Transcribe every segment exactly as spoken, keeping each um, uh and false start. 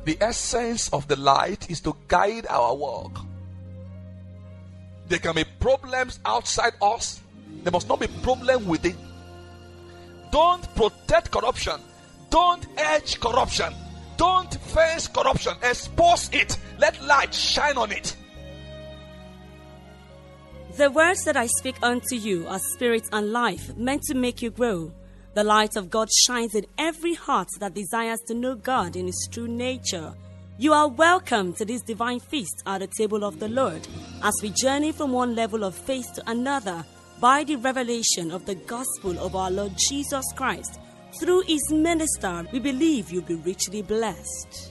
The essence of the light is to guide our walk. There can be problems outside us. There must not be problem within. Don't protect corruption. Don't edge corruption. Don't face corruption. Expose it. Let light shine on it. The words that I speak unto you are spirit and life, meant to make you grow. The light of God shines in every heart that desires to know God in His true nature. You are welcome to this divine feast at the table of the Lord, as we journey from one level of faith to another by the revelation of the gospel of our Lord Jesus Christ. Through His minister, we believe you'll be richly blessed.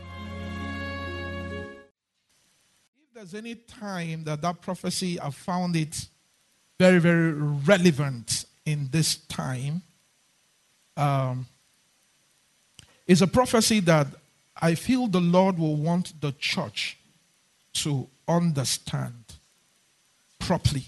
If there's any time that that prophecy, I found it very, very relevant in this time, um, it's a prophecy that I feel the Lord will want the church to understand properly.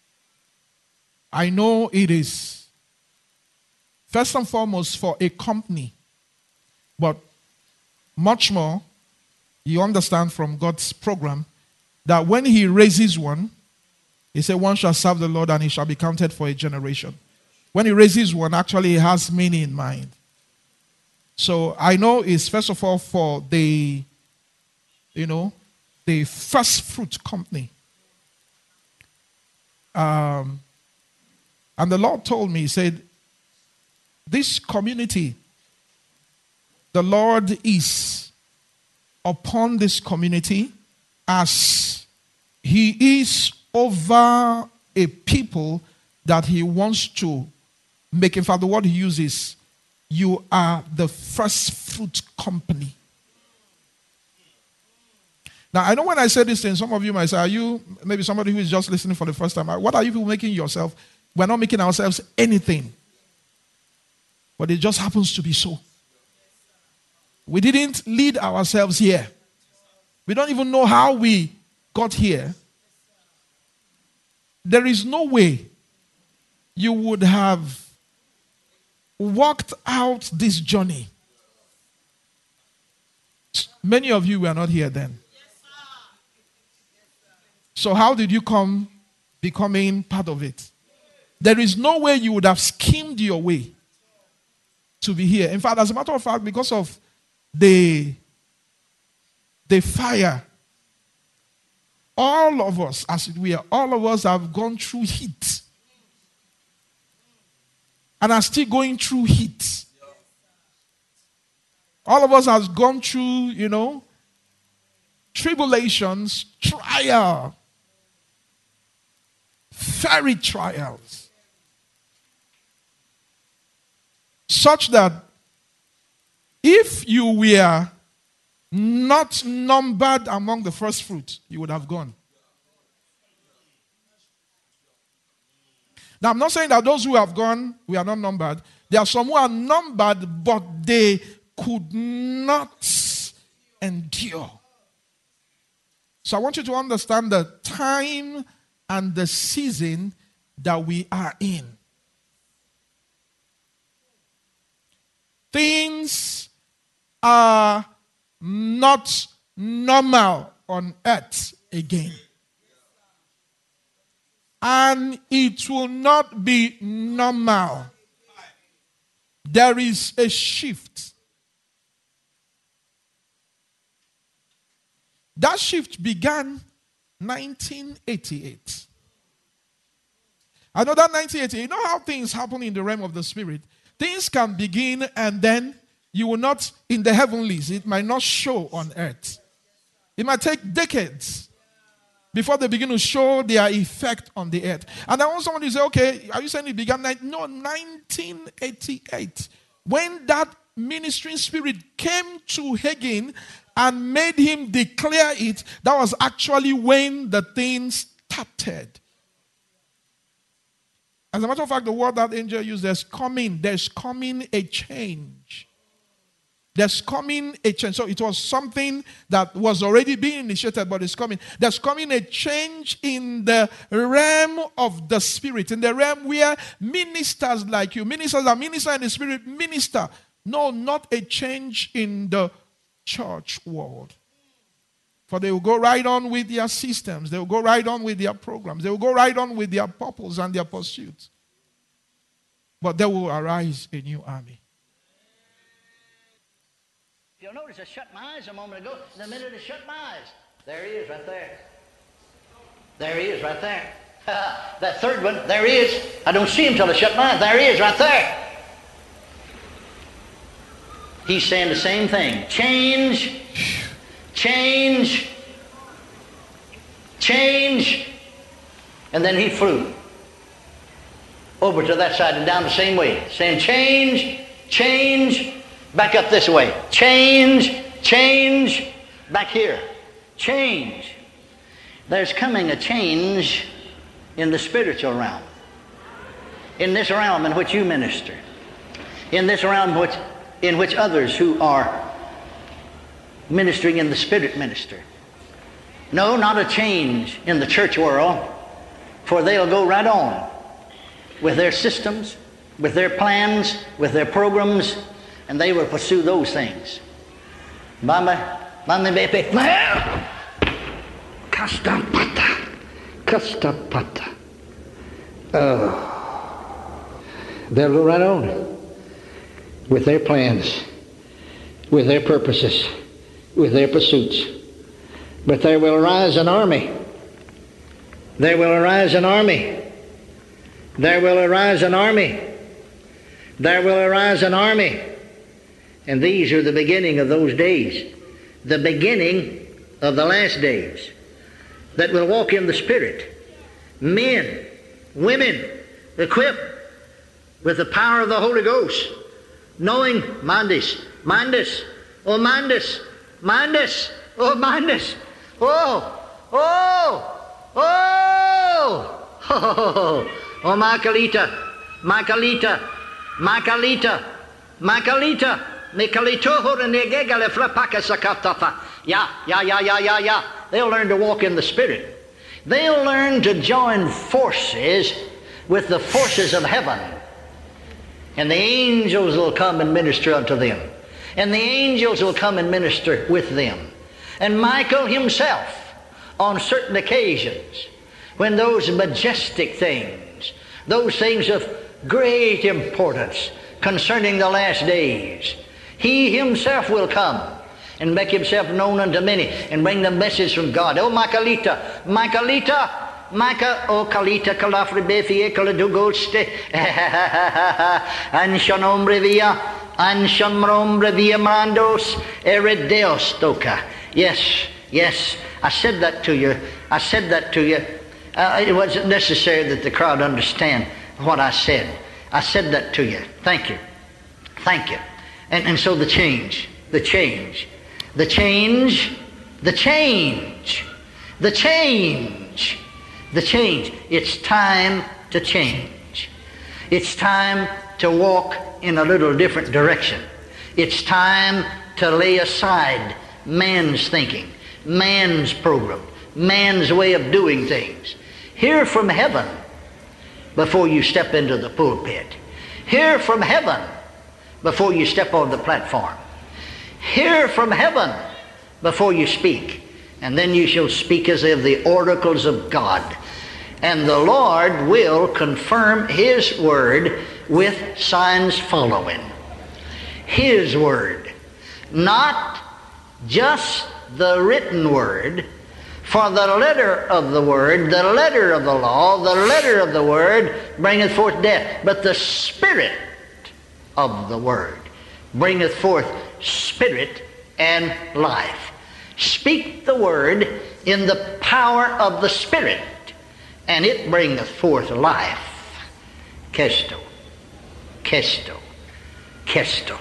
I know it is first and foremost for a company, but much more, you understand from God's program that when He raises one, He said, one shall serve the Lord and he shall be counted for a generation. When He raises one, actually He has many in mind. So I know it's first of all for the, you know, the first fruit company. Um, and the Lord told me, He said, this community, the Lord is upon this community as He is over a people that He wants to make. In fact, the word He uses, you are the first fruit company. Now, I know when I say this thing, some of you might say, are you, maybe somebody who is just listening for the first time, what are you people making yourself? We're not making ourselves anything. But it just happens to be so. We didn't lead ourselves here. We don't even know how we got here. There is no way you would have walked out this journey. Many of you were not here then. So how did you come becoming part of it? There is no way you would have schemed your way to be here. In fact, as a matter of fact, because of the, the fire, all of us, as it were, all of us have gone through heat. And are still going through heat. All of us has gone through, you know, tribulations, trial, fiery trials. Such that if you were not numbered among the first fruit, you would have gone. Now, I'm not saying that those who have gone, we are not numbered. There are some who are numbered, but they could not endure. So I want you to understand the time and the season that we are in. Things are not normal on earth again. And it will not be normal. There is a shift. That shift began nineteen eighty-eight. I know that nineteen eighty-eight, you know how things happen in the realm of the spirit? Things can begin and then you will not, in the heavenlies, it might not show on earth. It might take decades before they begin to show their effect on the earth. And I want someone to say, okay, are you saying it began? No, nineteen eighty-eight. When that ministering spirit came to Hagin and made him declare it, that was actually when the thing started. As a matter of fact, the word that angel used, there's coming, there's coming a change. There's coming a change. So it was something that was already being initiated, but it's coming. There's coming a change in the realm of the spirit, in the realm where ministers like you, ministers that minister in the spirit, minister. No, not a change in the church world. For they will go right on with their systems. They will go right on with their programs. They will go right on with their purpose and their pursuit. But there will arise a new army. You'll notice I shut my eyes a moment ago. The minute I shut my eyes, there he is right there. There he is right there. That third one, there he is. I don't see him till I shut my eyes. There he is right there. He's saying the same thing. Change, change, change. And then he flew over to that side and down the same way, saying change, change, back up this way. Change, change, back here. Change. There's coming a change in the spiritual realm. In this realm in which you minister. In this realm which, in which others who are ministering in the Spirit minister. No, not a change in the church world, for they'll go right on with their systems, with their plans, with their programs, and they will pursue those things. Bamba, bamba, bepe, Kastapata, Kastapata. Oh, they'll go right on with their plans, with their purposes, with their pursuits. But there will arise an army. There will arise an army. There will arise an army. There will arise an army. And these are the beginning of those days. The beginning of the last days. That will walk in the Spirit. Men, women, equipped with the power of the Holy Ghost. Knowing, Mandis, Mandis, oh Mandis, Mandis, oh Mandis, oh, oh, oh, oh, oh, Makalita, Makalita, Makalita, Makalita, Mikalitoho and Negegale Flapaka Sakatafa. Yeah, yeah, yeah, yeah, yeah, yeah. They'll learn to walk in the Spirit. They'll learn to join forces with the forces of heaven. And the angels will come and minister unto them. And the angels will come and minister with them. And Michael himself, on certain occasions, when those majestic things, those things of great importance concerning the last days, he himself will come and make himself known unto many and bring the message from God. Oh, Michaelita, Michaelita, Michael, oh, Kalita, Kalafri, Befie, Kaladugoste, Anshanombre via, Anshamrombre via Mandos, Eredeostoka. Yes, yes, I said that to you. I said that to you. Uh, it wasn't necessary that the crowd understand what I said. I said that to you. Thank you. Thank you. And, and so the change, the change, the change, the change, the change, the change. It's time to change. It's time to walk in a little different direction. It's time to lay aside man's thinking, man's program, man's way of doing things. Hear from heaven before you step into the pulpit. Hear from heaven before you step on the platform. Hear from heaven before you speak. And then you shall speak as of the oracles of God. And the Lord will confirm His word with signs following. His word. Not just the written word. For the letter of the word, the letter of the law, the letter of the word bringeth forth death. But the spirit of the word bringeth forth spirit and life. Speak the word in the power of the Spirit, and it bringeth forth life. Kesto, kesto, kesto.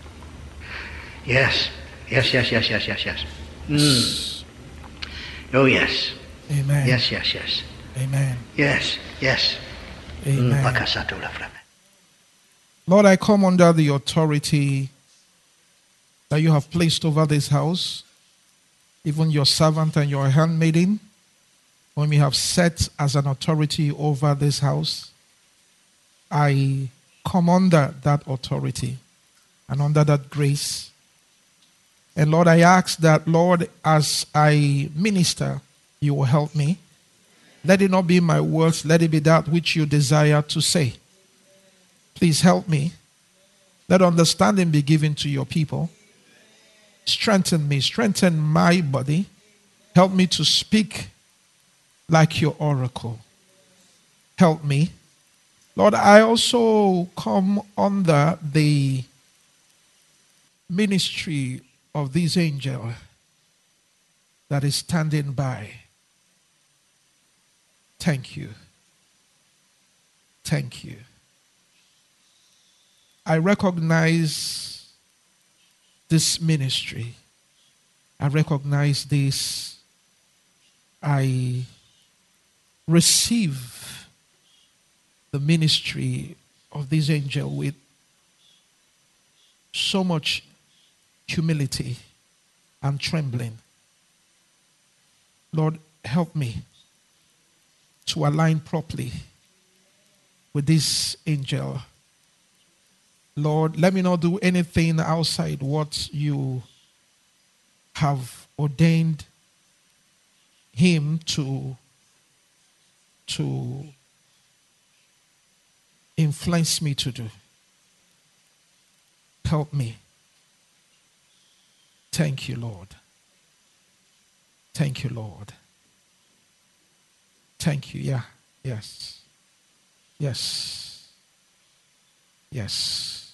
Yes, yes, yes, yes, yes, yes, yes. Mm. Oh, yes. Amen. Yes, yes, yes. Amen. Yes, yes. Amen. Mm. Lord, I come under the authority that you have placed over this house, even your servant and your handmaiden, whom you have set as an authority over this house. I come under that authority and under that grace And Lord, I ask that, Lord, as I minister, you will help me. Let it not be my words. Let it be that which you desire to say. Please help me. Let understanding be given to your people. Strengthen me. Strengthen my body. Help me to speak like your oracle. Help me. Lord, I also come under the ministry of this angel that is standing by. Thank you. Thank you. I recognize this ministry. I recognize this. I receive the ministry of this angel with so much humility and trembling. Lord, help me to align properly with this angel. Lord, let me not do anything outside what you have ordained him to, to influence me to do. Help me. Thank you, Lord. Thank you, Lord. Thank you. Yeah. Yes. Yes. Yes.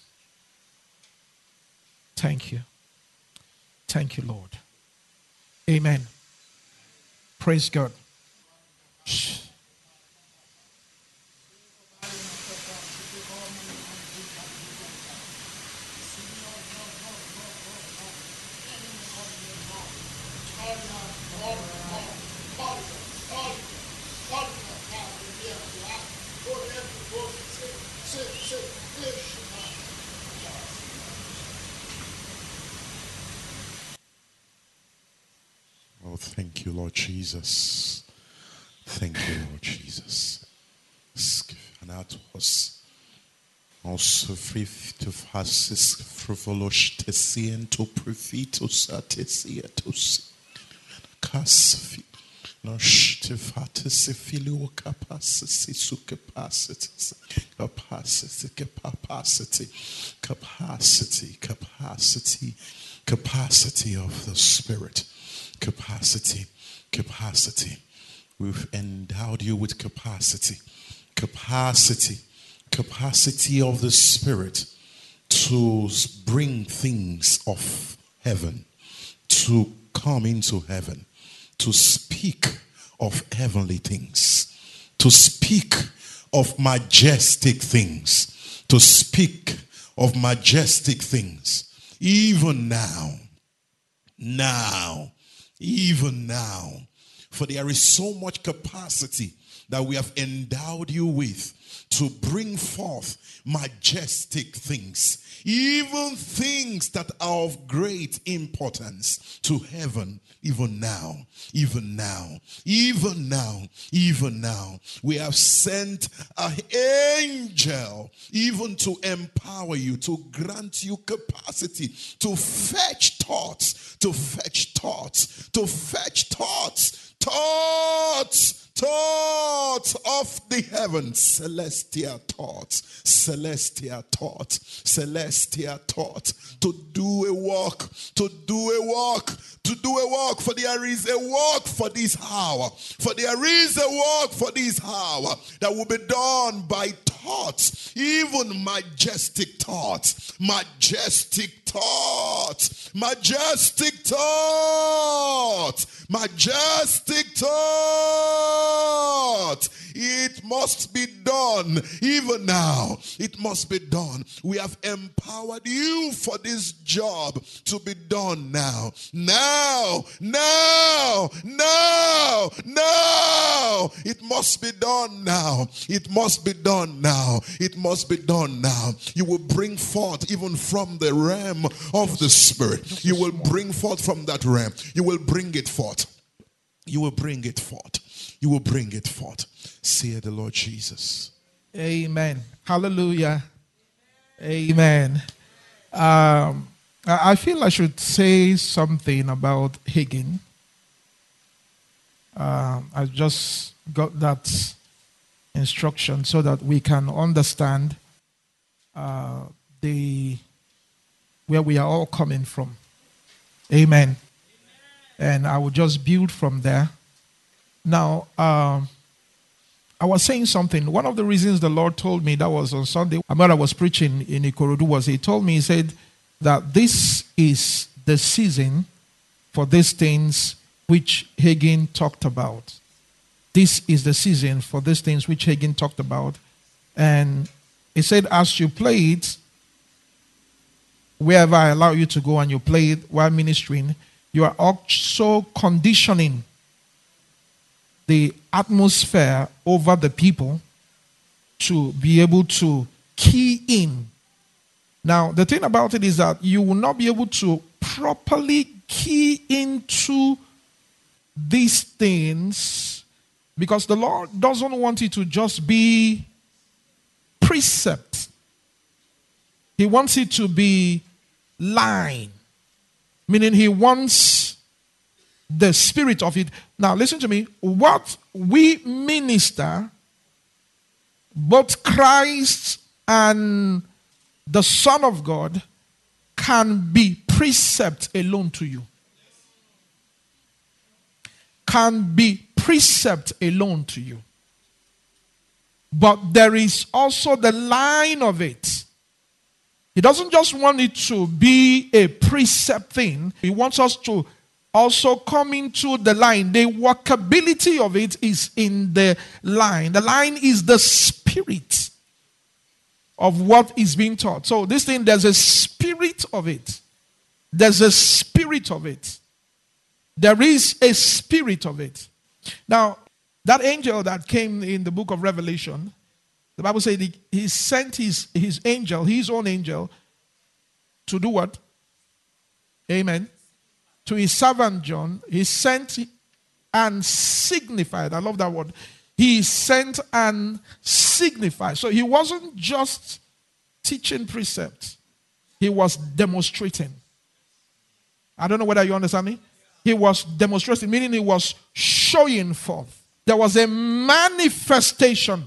Thank you. Thank you, Lord. Amen. Praise God. Shh. Oh, thank you, Lord Jesus. Thank you, Lord Jesus. And that was also free to fast frivolous to see and to prefer to satisfy to see. Casfi. No shtifati filial capacity, su capacity, capacity, capacity, capacity, capacity, capacity of the Spirit. Capacity, capacity. We've endowed you with capacity, capacity, capacity of the Spirit to bring things of heaven, to come into heaven, to speak of heavenly things, to speak of majestic things, to speak of majestic things, even now, now, even now. For there is so much capacity that we have endowed you with to bring forth majestic things, even things that are of great importance to heaven, even now, even now, even now, even now. We have sent an angel even to empower you, to grant you capacity to fetch thoughts, to fetch thoughts, to fetch thoughts, thoughts, thoughts of the heavens, celestial thoughts, celestial thoughts, celestial thoughts, to do a work, to do a work, to do a work, for there is a work for this hour, for there is a work for this hour that will be done by thoughts, even majestic thoughts, majestic thoughts, majestic thoughts, majestic thoughts. It must be done even now. It must be done. We have empowered you for this job to be done now. Now, now, now, now. It must be done now. It must be done now. It must be done now. You will bring forth even from the realm of the Spirit. You will bring forth from that realm. You will bring it forth. You will bring it forth. You will bring it forth. Say the Lord Jesus. Amen. Hallelujah. Amen. Um, I I feel I should say something about Hagin. Uh, I just got that instruction so that we can understand uh, the where we are all coming from. Amen. Amen. And I will just build from there. Now, um, I was saying something. One of the reasons the Lord told me, that was on Sunday, when I was preaching in Ikorodu, was He told me, He said that this is the season for these things which Hagin talked about. This is the season for these things which Hagin talked about. And He said, as you play it, wherever I allow you to go and you play it while ministering, you are also conditioning the atmosphere over the people to be able to key in. Now, the thing about it is that you will not be able to properly key into these things because the Lord doesn't want it to just be precept. He wants it to be line, meaning He wants the spirit of it. Now, listen to me. What we minister, both Christ and the Son of God, can be precept alone to you. Can be precept alone to you. But there is also the line of it. He doesn't just want it to be a precept thing. He wants us to also come into the line. The workability of it is in the line. The line is the spirit of what is being taught. So this thing, there's a spirit of it. There's a spirit of it. There is a spirit of it. Now, that angel that came in the book of Revelation, the Bible said he, he sent his, his angel, his own angel, to do what? Amen. To his servant John. He sent and signified. I love that word. He sent and signified. So he wasn't just teaching precepts. He was demonstrating. I don't know whether you understand me. He was demonstrating, meaning he was showing forth. There was a manifestation.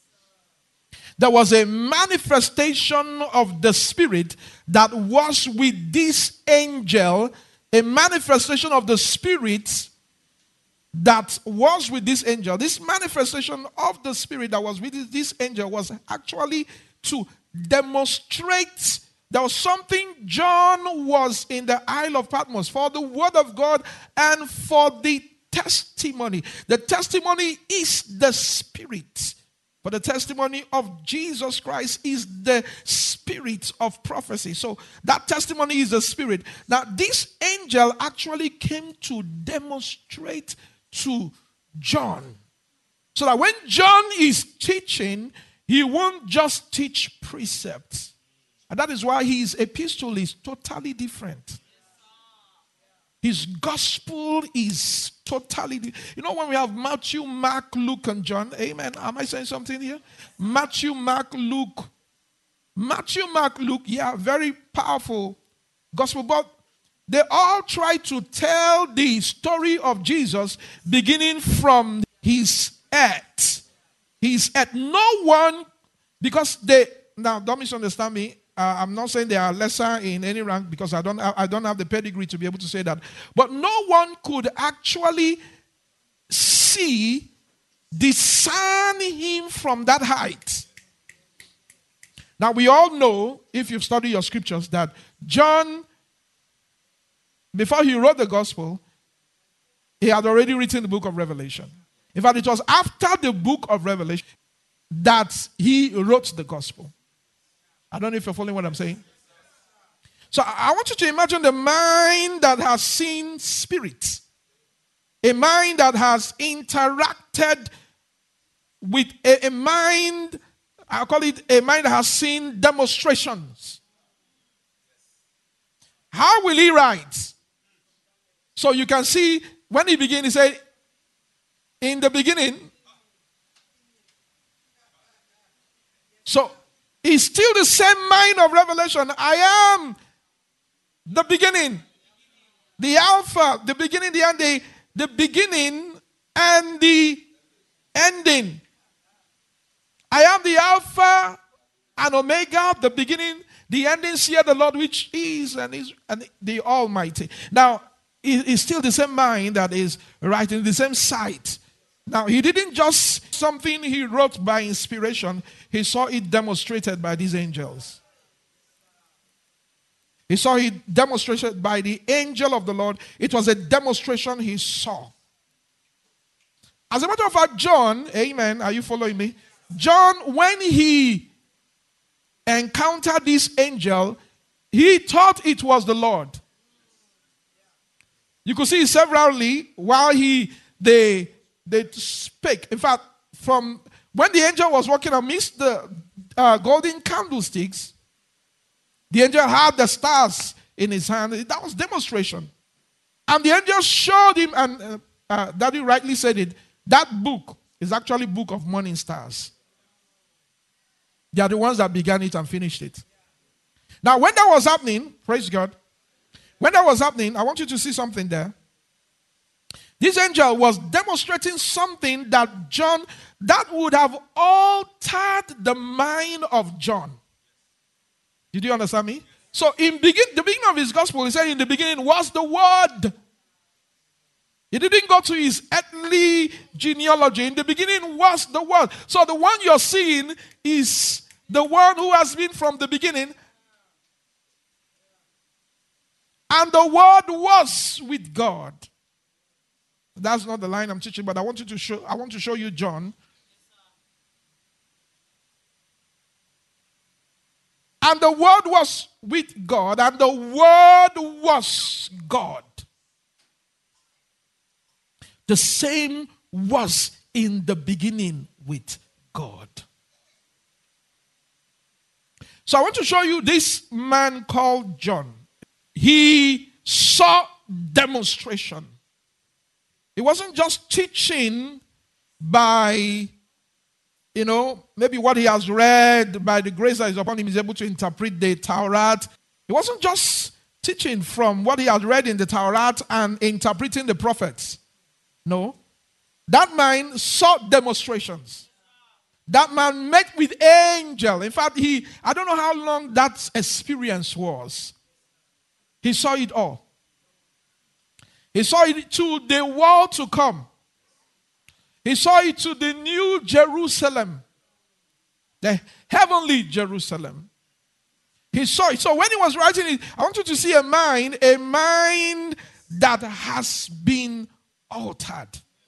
There was a manifestation of the Spirit that was with this angel. A manifestation of the Spirit that was with this angel. This manifestation of the Spirit that was with this angel was actually to demonstrate. There was something John was in the Isle of Patmos for the word of God and for the testimony. The testimony is the Spirit. For the testimony of Jesus Christ is the spirit of prophecy. So that testimony is the Spirit. Now this angel actually came to demonstrate to John. So that when John is teaching, he won't just teach precepts. And that is why his epistle is totally different. His gospel is totally different. You know, when we have Matthew, Mark, Luke, and John, amen. Am I saying something here? Matthew, Mark, Luke. Matthew, Mark, Luke, yeah, very powerful gospel. But they all try to tell the story of Jesus beginning from his earth. His earth. No one, because they, now don't misunderstand me. Uh, I'm not saying they are lesser in any rank because I don't I don't have the pedigree to be able to say that. But no one could actually see, discern him from that height. Now we all know, if you've studied your scriptures, that John, before he wrote the gospel, he had already written the book of Revelation. In fact, it was after the book of Revelation that he wrote the gospel. I don't know if you're following what I'm saying. So I want you to imagine the mind that has seen spirit. A mind that has interacted with a, a mind, I call it a mind that has seen demonstrations. How will he write? So you can see when he began, he said, in the beginning. So it's still the same mind of revelation. I am The beginning. The Alpha, the beginning, the end, the, the beginning and the ending. I am the Alpha and Omega, the beginning, the ending, here the Lord which is and is and the Almighty. Now, it is still the same mind that is writing the same sight. Now, he didn't just something he wrote by inspiration. He saw it demonstrated by these angels. He saw it demonstrated by the angel of the Lord. It was a demonstration he saw. As a matter of fact, John, amen, are you following me? John, when he encountered this angel, he thought it was the Lord. You could see severally while he they they spake. In fact, from when the angel was walking amidst the uh, golden candlesticks, the angel had the stars in his hand. That was demonstration. And the angel showed him, and uh, uh, Daddy rightly said it, that book is actually book of morning stars. They are the ones that began it and finished it. Now, when that was happening, praise God, when that was happening, I want you to see something there. This angel was demonstrating something that John, that would have altered the mind of John. Did you understand me? So, in begin, the beginning of his gospel, he said, in the beginning was the Word. He didn't go to his earthly genealogy. In the beginning was the Word. So, the one you're seeing is the one who has been from the beginning. And the Word was with God. That's not the line I'm teaching, but I want you to show, I want to show you John. And the Word was with God, and the Word was God. The same was in the beginning with God. So I want to show you this man called John. He saw demonstration. He wasn't just teaching by, you know, maybe what he has read, by the grace that is upon him, he's able to interpret the Torah. He wasn't just teaching from what he had read in the Torah and interpreting the prophets. No. That man saw demonstrations. That man met with angel. In fact, he, I don't know how long that experience was. He saw it all. He saw it to the world to come. He saw it to the new Jerusalem. The heavenly Jerusalem. He saw it. So when he was writing it, I want you to see a mind, a mind that has been altered.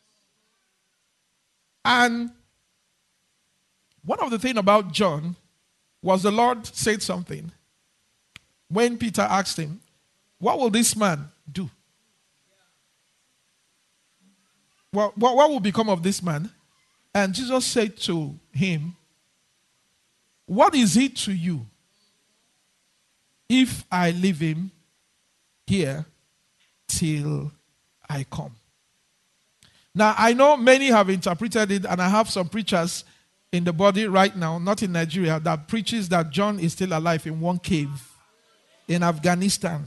And one of the things about John was the Lord said something. When Peter asked him, what will this man do? What, what, what will become of this man? And Jesus said to him, what is it to you if I leave him here till I come? Now, I know many have interpreted it, and I have some preachers in the body right now, not in Nigeria, that preaches that John is still alive in one cave in Afghanistan.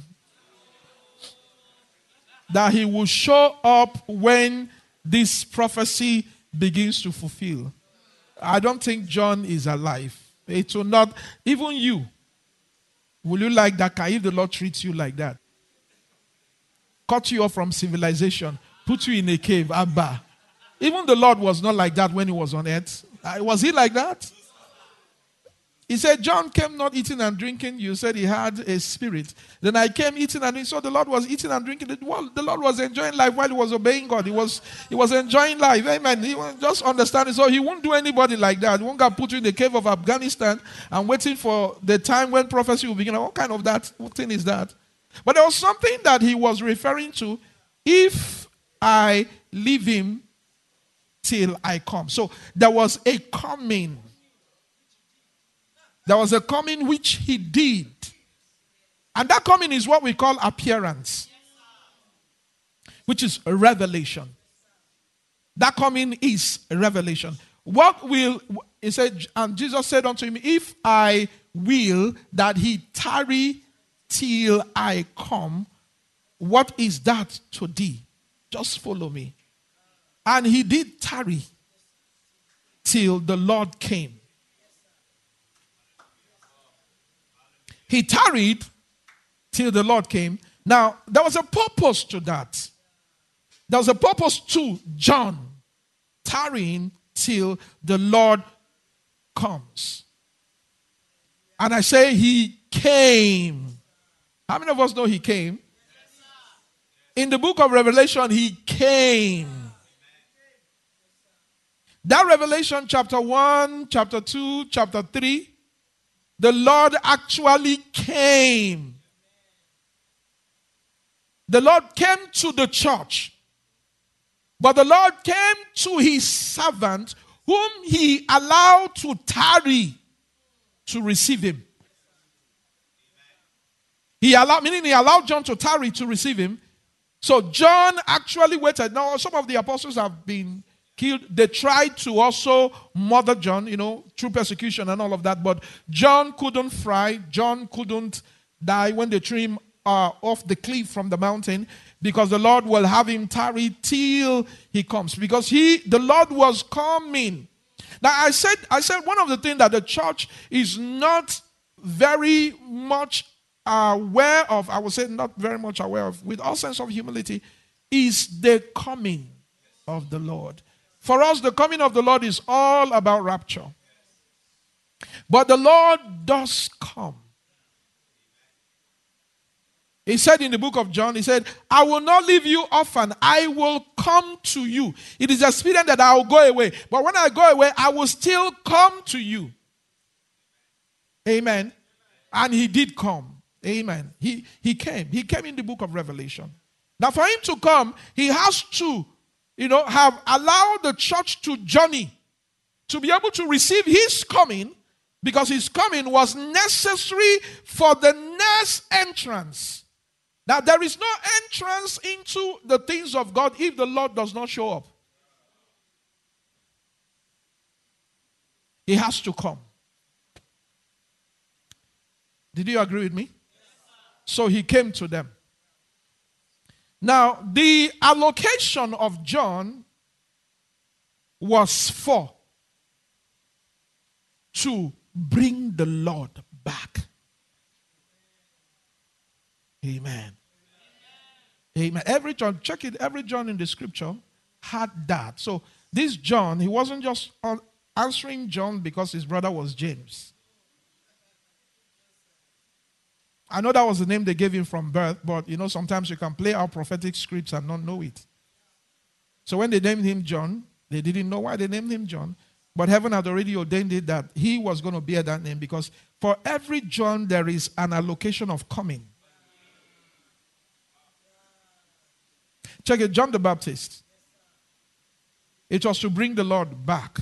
That he will show up when this prophecy begins to fulfill. I don't think John is alive. It will not, even you, will you like that if the Lord treats you like that? Cut you off from civilization, put you in a cave, Abba. Even the Lord was not like that when he was on earth. Was he like that? He said, John came not eating and drinking. You said he had a spirit. Then I came eating and drinking. So the Lord was eating and drinking. The Lord was enjoying life while he was obeying God. He was, he was enjoying life. Amen. He was just understanding. So he won't do anybody like that. He won't get put you in the cave of Afghanistan and waiting for the time when prophecy will begin. What kind of that? What thing is that? But there was something that he was referring to. If I leave him till I come. So there was a coming. There was a coming which he did. And that coming is what we call appearance, which is a revelation. That coming is a revelation. What will, he said, and Jesus said unto him, if I will that he tarry till I come, what is that to thee? Just follow me. And he did tarry till the Lord came. He tarried till the Lord came. Now, there was a purpose to that. There was a purpose to John tarrying till the Lord comes. And I say he came. How many of us know he came? In the book of Revelation, he came. That Revelation chapter one, chapter two, chapter three, the Lord actually came. The Lord came to the church. But the Lord came to his servant whom he allowed to tarry to receive him. He allowed, meaning he allowed John to tarry to receive him. So John actually waited. Now, some of the apostles have been killed. They tried to also murder John, you know, through persecution and all of that. But John couldn't fry. John couldn't die when they threw him uh, off the cliff from the mountain, because the Lord will have him tarry till he comes. Because he, the Lord was coming. Now, I said, I said one of the things that the church is not very much aware of, I would say not very much aware of, with all sense of humility, is the coming of the Lord. For us, the coming of the Lord is all about rapture. But the Lord does come. He said in the book of John, he said, I will not leave you orphan. I will come to you. It is expedient that I will go away. But when I go away, I will still come to you. Amen. And he did come. Amen. He, he came. He came in the book of Revelation. Now for him to come, he has to, you know, have allowed the church to journey, to be able to receive his coming, because his coming was necessary for the next entrance. Now, there is no entrance into the things of God if the Lord does not show up. He has to come. Did you agree with me? So he came to them. Now, the allocation of John was for to bring the Lord back. Amen. Amen. Every John, check it, every John in the scripture had that. So this John, he wasn't just answering John because his brother was James. I know that was the name they gave him from birth, but you know, sometimes you can play out prophetic scripts and not know it. So when they named him John, they didn't know why they named him John, but heaven had already ordained it that he was going to bear that name, because for every John there is an allocation of coming. Check it, John the Baptist. It was to bring the Lord back.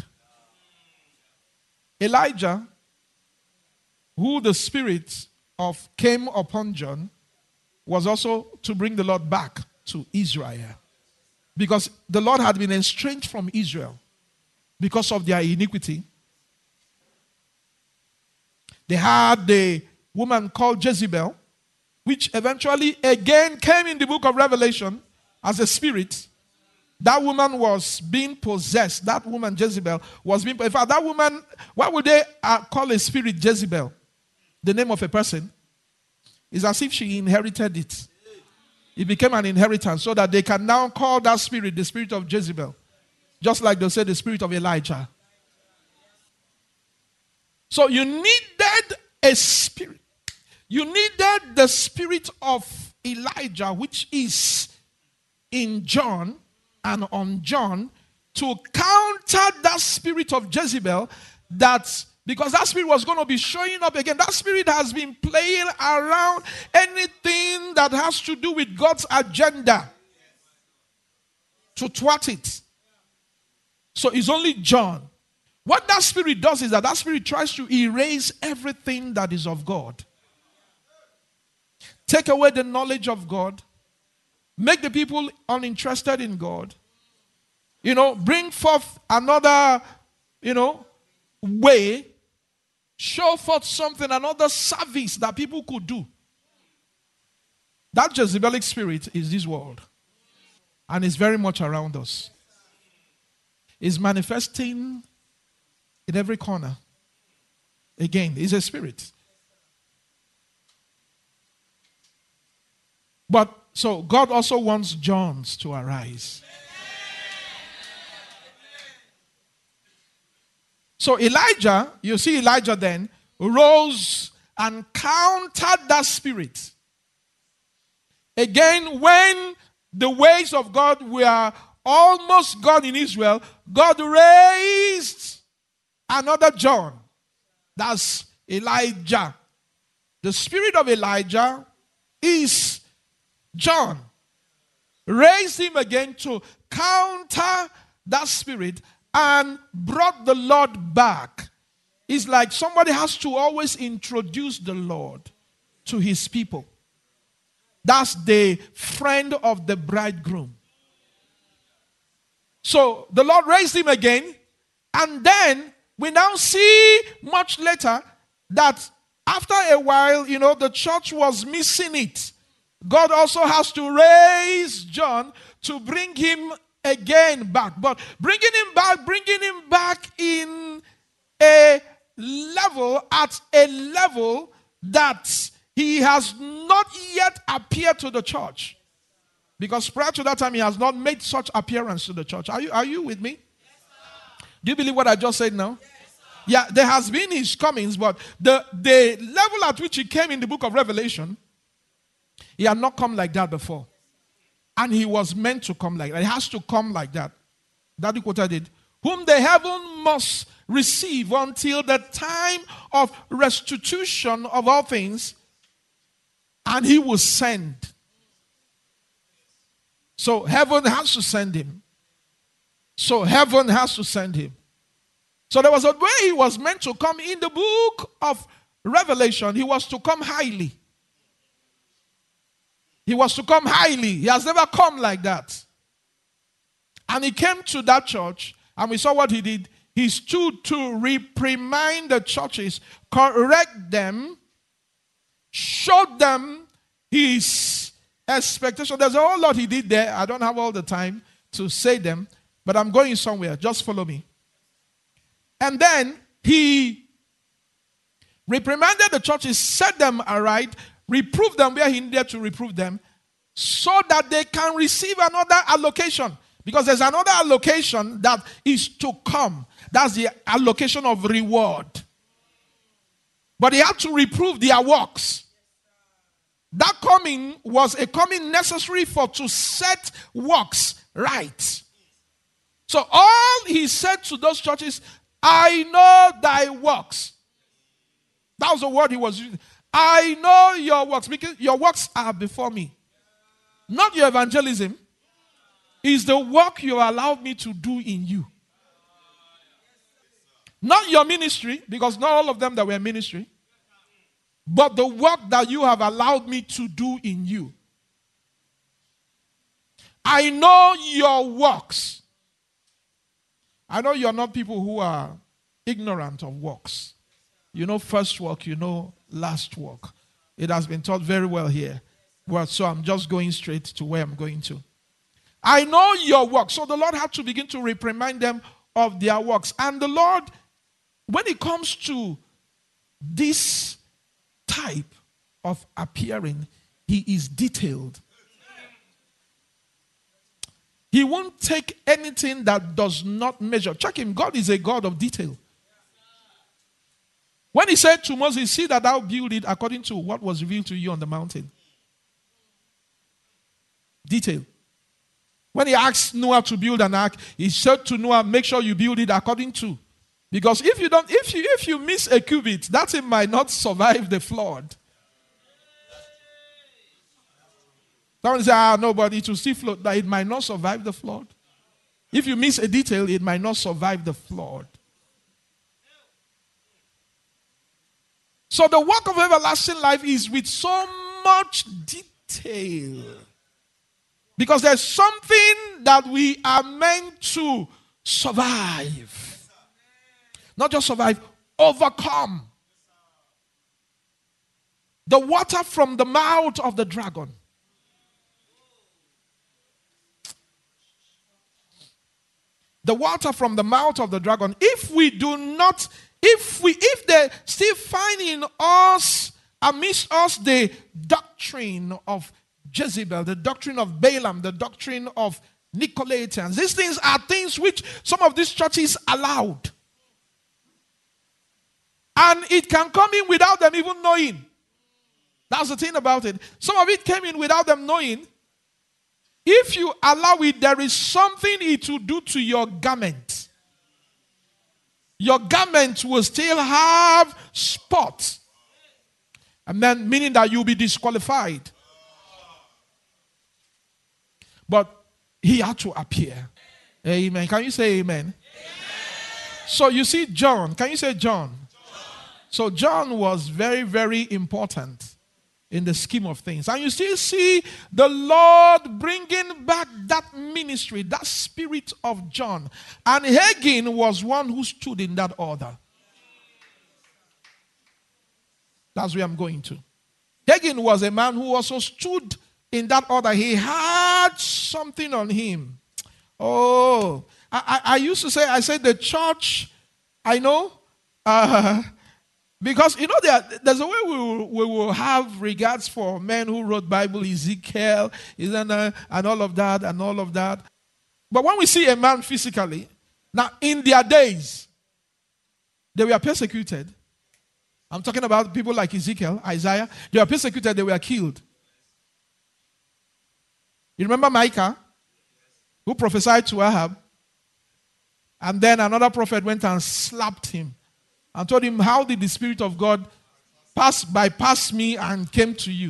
Elijah, who the Spirit of came upon John, was also to bring the Lord back to Israel. Because the Lord had been estranged from Israel because of their iniquity. They had the woman called Jezebel, which eventually again came in the book of Revelation as a spirit. That woman was being possessed. That woman, Jezebel, was being possessed. In fact, that woman, why would they uh, call a spirit Jezebel? The name of a person. It's as if she inherited it. It became an inheritance, so that they can now call that spirit the spirit of Jezebel. Just like they say the spirit of Elijah. So you needed a spirit. You needed the spirit of Elijah, which is in John and on John, to counter that spirit of Jezebel, that because that spirit was going to be showing up again. That spirit has been playing around anything that has to do with God's agenda to thwart it. So it's only John. What that spirit does is that that spirit tries to erase everything that is of God. Take away the knowledge of God. Make the people uninterested in God. You know, bring forth another, you know, way. Show forth something, another service that people could do. That Jezebelic spirit is this world. And it's very much around us. It's manifesting in every corner. Again, it's a spirit. But so God also wants Johns to arise. So Elijah, you see Elijah then, rose and countered that spirit. Again, when the ways of God were almost gone in Israel, God raised another John. That's Elijah. The spirit of Elijah is John. Raised him again to counter that spirit and brought the Lord back. It's like somebody has to always introduce the Lord to his people. That's the friend of the bridegroom. So the Lord raised him again, and then we now see much later that after a while, you know, the church was missing it. God also has to raise John to bring him again back. But bringing him back, bringing him back in a level, at a level that he has not yet appeared to the church. Because prior to that time, he has not made such appearance to the church. Are you, are you with me? Yes, do you believe what I just said now? Yes, yeah, there has been his comings, but the, the level at which he came in the book of Revelation, he had not come like that before. And he was meant to come like that. He has to come like that. Daddy quoted it. Whom the heaven must receive until the time of restitution of all things, and he will send. So heaven has to send him. So heaven has to send him. So there was a way he was meant to come in the book of Revelation. He was to come highly. He was to come highly. He has never come like that. And he came to that church, and we saw what he did. He stood to reprimand the churches, correct them, showed them his expectation. There's a whole lot he did there. I don't have all the time to say them, but I'm going somewhere. Just follow me. And then he reprimanded the churches, set them aright, reproved them where he needed to reprove them, so that they can receive another allocation. Because there's another allocation that is to come. That's the allocation of reward. But he had to reprove their works. That coming was a coming necessary for to set works right. So all he said to those churches, I know thy works. That was the word he was using. I know your works, because your works are before me. Not your evangelism. It's the work you allowed me to do in you. Not your ministry, because not all of them that were ministry. But the work that you have allowed me to do in you. I know your works. I know you're not people who are ignorant of works. You know first work, you know last work. It has been taught very well here. Well, so I'm just going straight to where I'm going to. I know your works. So the Lord had to begin to reprimand them of their works. And the Lord, when it comes to this type of appearing, he is detailed. He won't take anything that does not measure. Check him. God is a God of detail. When he said to Moses, see that thou build it according to what was revealed to you on the mountain. Detail. When he asked Noah to build an ark, he said to Noah, make sure you build it according to. Because if you don't, if you if you miss a cubit, that thing might not survive the flood. Someone say, ah, nobody to see flood, that it might not survive the flood. If you miss a detail, it might not survive the flood. So the work of everlasting life is with so much detail. Because there's something that we are meant to survive. Not just survive, overcome. The water from the mouth of the dragon. the water from the mouth of the dragon, if we do not, if we, if they still find in us, amidst us, the doctrine of Jezebel, the doctrine of Balaam, the doctrine of Nicolaitans, these things are things which some of these churches allowed. And it can come in without them even knowing. That's the thing about it. Some of it came in without them knowing. If you allow it, there is something it will do to your garment. Your garment will still have spots. And then meaning that you'll be disqualified. But he had to appear. Amen. Can you say amen? Amen. So you see John. Can you say John? John? So John was very, very important in the scheme of things. And you still see the Lord bringing back that ministry, that spirit of John. And Hagin was one who stood in that order. That's where I'm going to. Hagin was a man who also stood in that order. He had something on him. Oh, I, I, I used to say, I said the church, I know, uh, because, you know, there, there's a way we will, we will have regards for men who wrote Bible, Ezekiel, and, uh, and all of that, and all of that. But when we see a man physically, now in their days, they were persecuted. I'm talking about people like Ezekiel, Isaiah. They were persecuted, they were killed. You remember Micah, who prophesied to Ahab? And then another prophet went and slapped him and told him, how did the Spirit of God pass bypass me and came to you?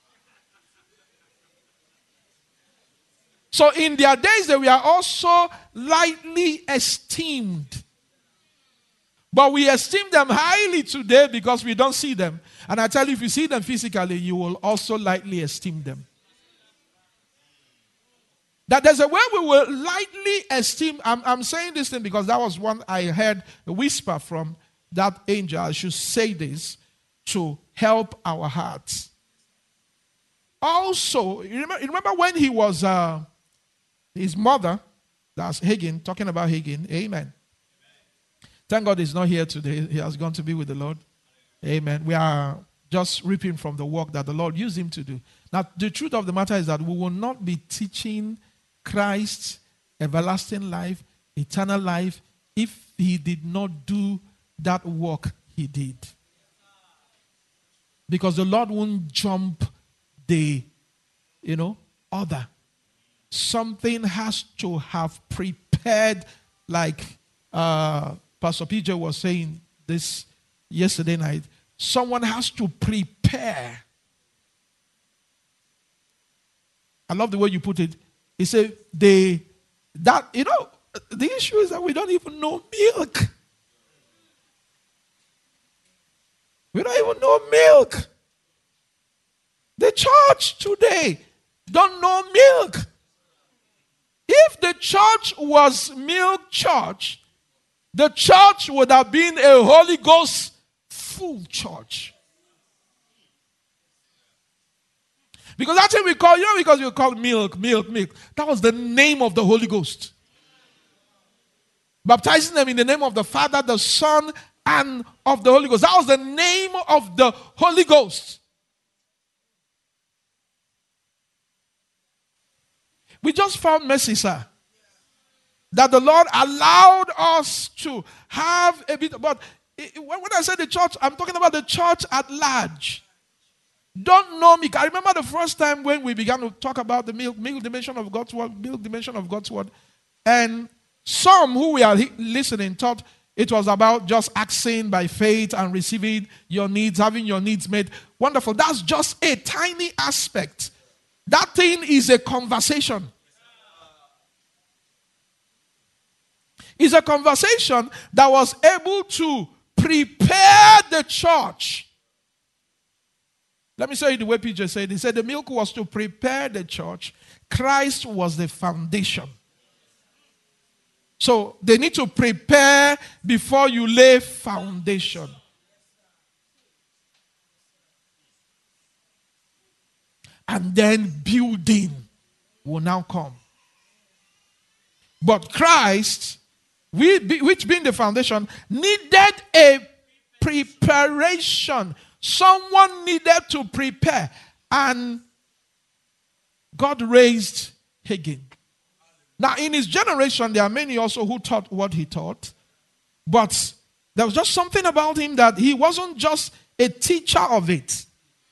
So in their days, they were also lightly esteemed. But we esteem them highly today because we don't see them. And I tell you, if you see them physically, you will also lightly esteem them. That there's a way we will lightly esteem. I'm, I'm saying this thing because that was one I heard a whisper from that angel. I should say this to help our hearts. Also, you remember, you remember when he was, uh, his mother, that's Hagin, talking about Hagin, amen. Thank God he's not here today. He has gone to be with the Lord. Amen. We are just reaping from the work that the Lord used him to do. Now, the truth of the matter is that we will not be teaching Christ, everlasting life, eternal life, if he did not do that work he did. Because the Lord won't jump the, you know, other. Something has to have prepared, like uh, Pastor P J was saying this yesterday night. Someone has to prepare. I love the way you put it. He said, they, that, you know, the issue is that we don't even know milk. We don't even know milk. The church today don't know milk. If the church was milk church, the church would have been a Holy Ghost full church. Because that's what we call, you know, because we call milk, milk, milk. That was the name of the Holy Ghost. Baptizing them in the name of the Father, the Son, and of the Holy Ghost. That was the name of the Holy Ghost. We just found mercy, sir, that the Lord allowed us to have a bit. But when I say the church, I'm talking about the church at large. Don't know me. I remember the first time when we began to talk about the milk, milk dimension of God's word, milk dimension of God's word. And some who were listening thought it was about just asking by faith and receiving your needs, having your needs made. Wonderful. That's just a tiny aspect. That thing is a conversation. It's a conversation that was able to prepare the church. Let me say it the way P J said. He said the milk was to prepare the church. Christ was the foundation. So they need to prepare before you lay foundation. And then building will now come. But Christ we, which being the foundation, needed a preparation. Someone needed to prepare. And God raised Hagin. Now, in his generation, there are many also who taught what he taught. But there was just something about him that he wasn't just a teacher of it.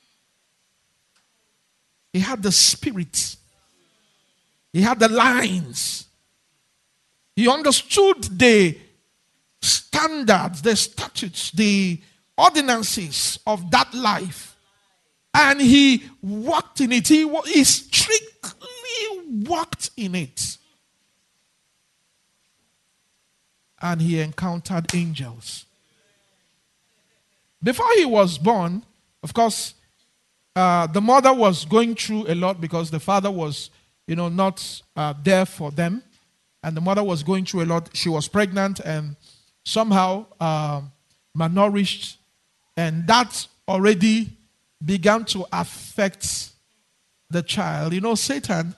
He had the spirit. He had the lines. He understood the standards, the statutes, the ordinances of that life. And he walked in it. He, he strictly walked in it. And he encountered angels. Before he was born, of course, uh, the mother was going through a lot because the father was, you know, not uh, there for them. And the mother was going through a lot. She was pregnant and somehow uh, malnourished. And that already began to affect the child. You know, Satan,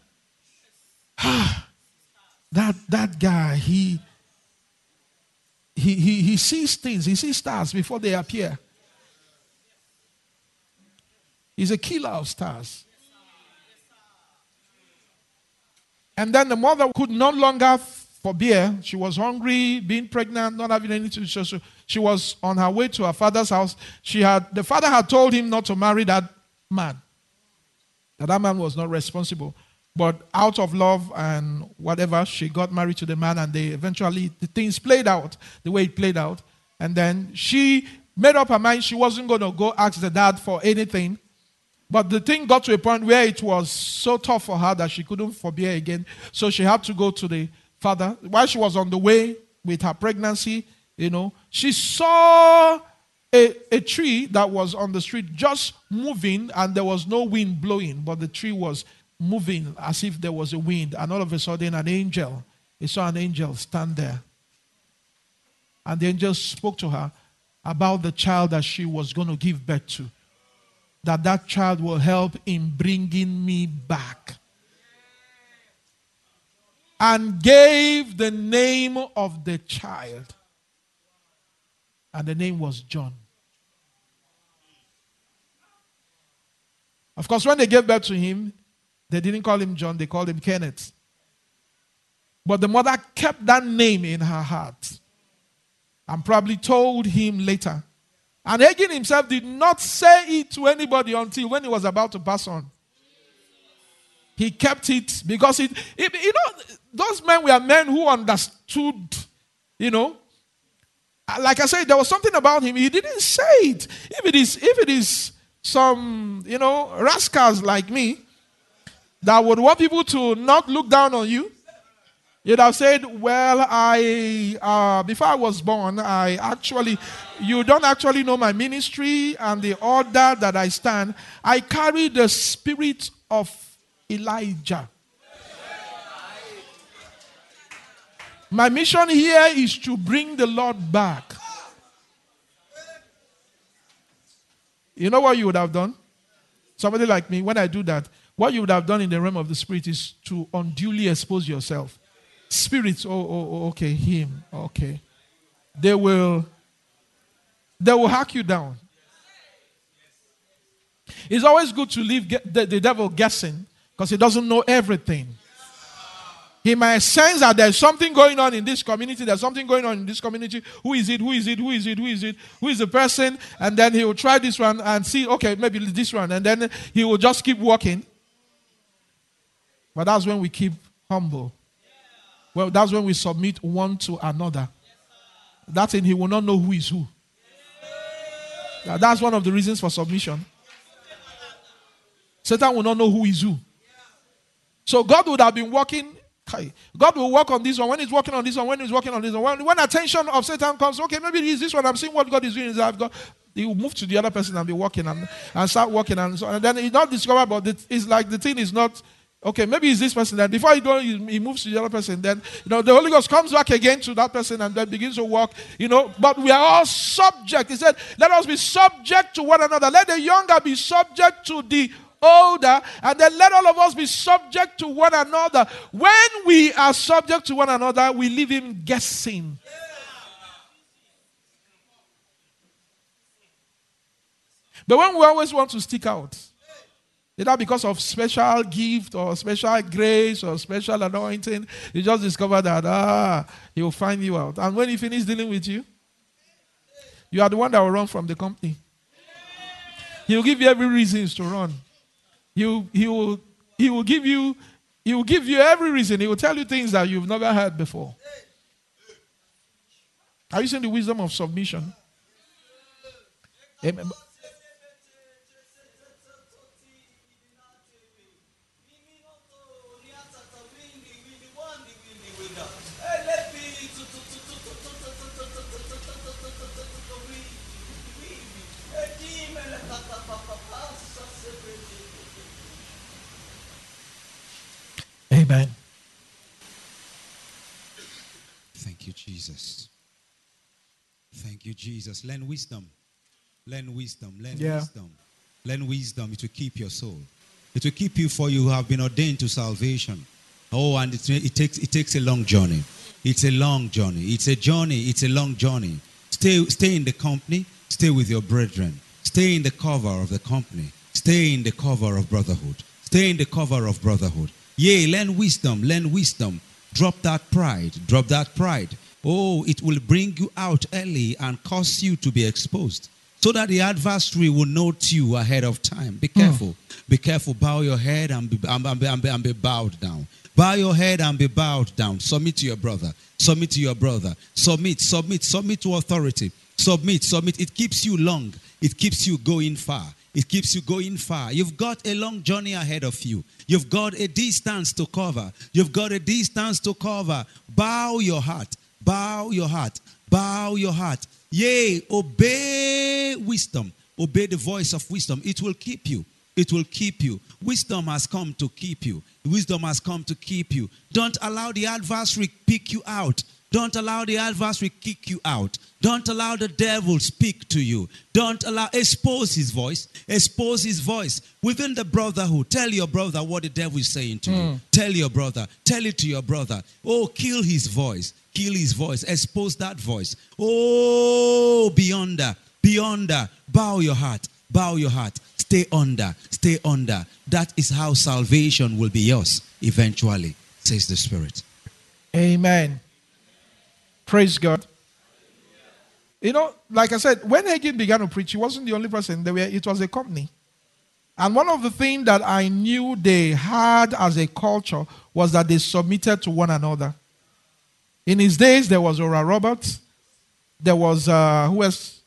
that, that guy, he... He, he, he sees things, he sees stars before they appear. He's a killer of stars. And then the mother could no longer forbear. She was hungry, being pregnant, not having anything to show. She was on her way to her father's house. She had the father had told him not to marry that man. That that man was not responsible. But out of love and whatever, she got married to the man, and they eventually, the things played out the way it played out. And then she made up her mind she wasn't going to go ask the dad for anything. But the thing got to a point where it was so tough for her that she couldn't forbear again. So she had to go to the father. While she was on the way with her pregnancy, you know, she saw a, a tree that was on the street just moving, and there was no wind blowing, but the tree was moving as if there was a wind. And all of a sudden, an angel, he saw an angel stand there. And the angel spoke to her about the child that she was going to give birth to. That that child will help in bringing me back. And gave the name of the child. And the name was John. Of course, when they gave birth to him, they didn't call him John, they called him Kenneth. But the mother kept that name in her heart. And probably told him later. And Hagin himself did not say it to anybody until when he was about to pass on. He kept it because it, it you know, those men were men who understood, you know. Like I said, there was something about him. He didn't say it. If it is, if it is some, you know, rascals like me that would want people to not look down on you, you'd have said, well, I, uh, before I was born, I actually, you don't actually know my ministry and the order that I stand. I carry the spirit of Elijah. My mission here is to bring the Lord back. You know what you would have done? Somebody like me, when I do that, what you would have done in the realm of the spirit is to unduly expose yourself. Spirits, oh, oh, oh, okay, him, okay. They will, they will hack you down. It's always good to leave the, the devil guessing because he doesn't know everything. He might sense that there's something going on in this community. There's something going on in this community. Who is it? Who is it? Who is it? Who is it? Who is the person? And then he will try this one and see, okay, maybe this one. And then he will just keep walking. But that's when we keep humble. Well, that's when we submit one to another. That's in he will not know who is who. Now, that's one of the reasons for submission. Satan will not know who is who. So God would have been working. God will work on this one. When he's working on this one, when he's working on this one, when, when attention of Satan comes, okay, maybe it is this one. I'm seeing what God is doing. Is I've got. He will move to the other person and be working and, and start working and so. And then he's not discovered, but it, it's like the thing is not. Okay, maybe it's this person. Then before he goes, he moves to the other person. Then you know the Holy Ghost comes back again to that person and then begins to walk. You know, but we are all subject. He said, "Let us be subject to one another. Let the younger be subject to the older, and then let all of us be subject to one another. When we are subject to one another, we leave him guessing. But when we always want to stick out, either because of special gift or special grace or special anointing, you just discover that, ah, he will find you out. And when he finishes dealing with you, you are the one that will run from the company. He will give you every reason to run. He will, he will, he will give you, he will give you every reason. He will tell you things that you've never heard before. Are you seeing the wisdom of submission? Amen. Amen. Thank you, Jesus. Thank you, Jesus. Learn wisdom. Learn wisdom. Learn yeah. wisdom. Learn wisdom. It will keep your soul. It will keep you, for you have been ordained to salvation. Oh, and it, it takes it takes a long journey. It's a long journey. It's a journey. It's a long journey. Stay, stay in the company. Stay with your brethren. Stay in the cover of the company. Stay in the cover of brotherhood. Stay in the cover of brotherhood. Yea, learn wisdom, learn wisdom. Drop that pride, drop that pride. Oh, it will bring you out early and cause you to be exposed, so that the adversary will note you ahead of time. Be careful, mm. be careful. Bow your head and be, and, be, and, be, and be bowed down. Bow your head and be bowed down. Submit to your brother, submit to your brother. Submit, submit, submit to authority. Submit, submit. It keeps you long. It keeps you going far. It keeps you going far. You've got a long journey ahead of you. You've got a distance to cover. You've got a distance to cover. Bow your heart. Bow your heart. Bow your heart. Yea, obey wisdom. Obey the voice of wisdom. It will keep you. It will keep you. Wisdom has come to keep you. Wisdom has come to keep you. Don't allow the adversary pick you out. Don't allow the adversary kick you out. Don't allow the devil speak to you. Don't allow, expose his voice. Expose his voice. Within the brotherhood, tell your brother what the devil is saying to mm. you. Tell your brother. Tell it to your brother. Oh, kill his voice. Kill his voice. Expose that voice. Oh, be under. Be under. Bow your heart. Bow your heart. Stay under. Stay under. That is how salvation will be yours eventually, says the Spirit. Amen. Praise God. You know, like I said, when Hagin began to preach, he wasn't the only person. They were, it was a company. And one of the things that I knew they had as a culture was that they submitted to one another. In his days, there was Oral Roberts. There was, uh, who else?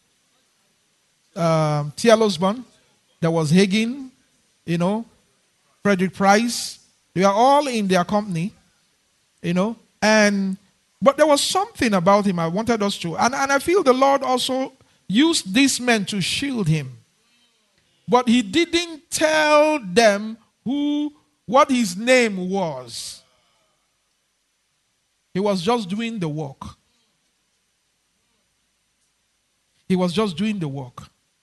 Uh, T L Osborne. There was Hagin, you know, Frederick Price. They are all in their company, you know, and but there was something about him I wanted us to. And, and I feel the Lord also used these men to shield him. But he didn't tell them who, what his name was. He was just doing the work. He was just doing the work.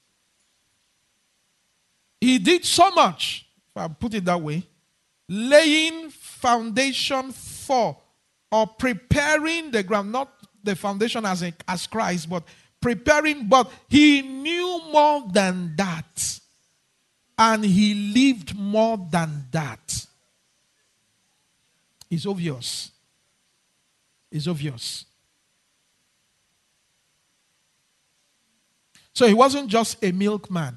He did so much, if I put it that way, laying foundation for or preparing the ground, not the foundation as, a, as Christ, but preparing, but he knew more than that. And he lived more than that. It's obvious. It's obvious. So he wasn't just a milkman.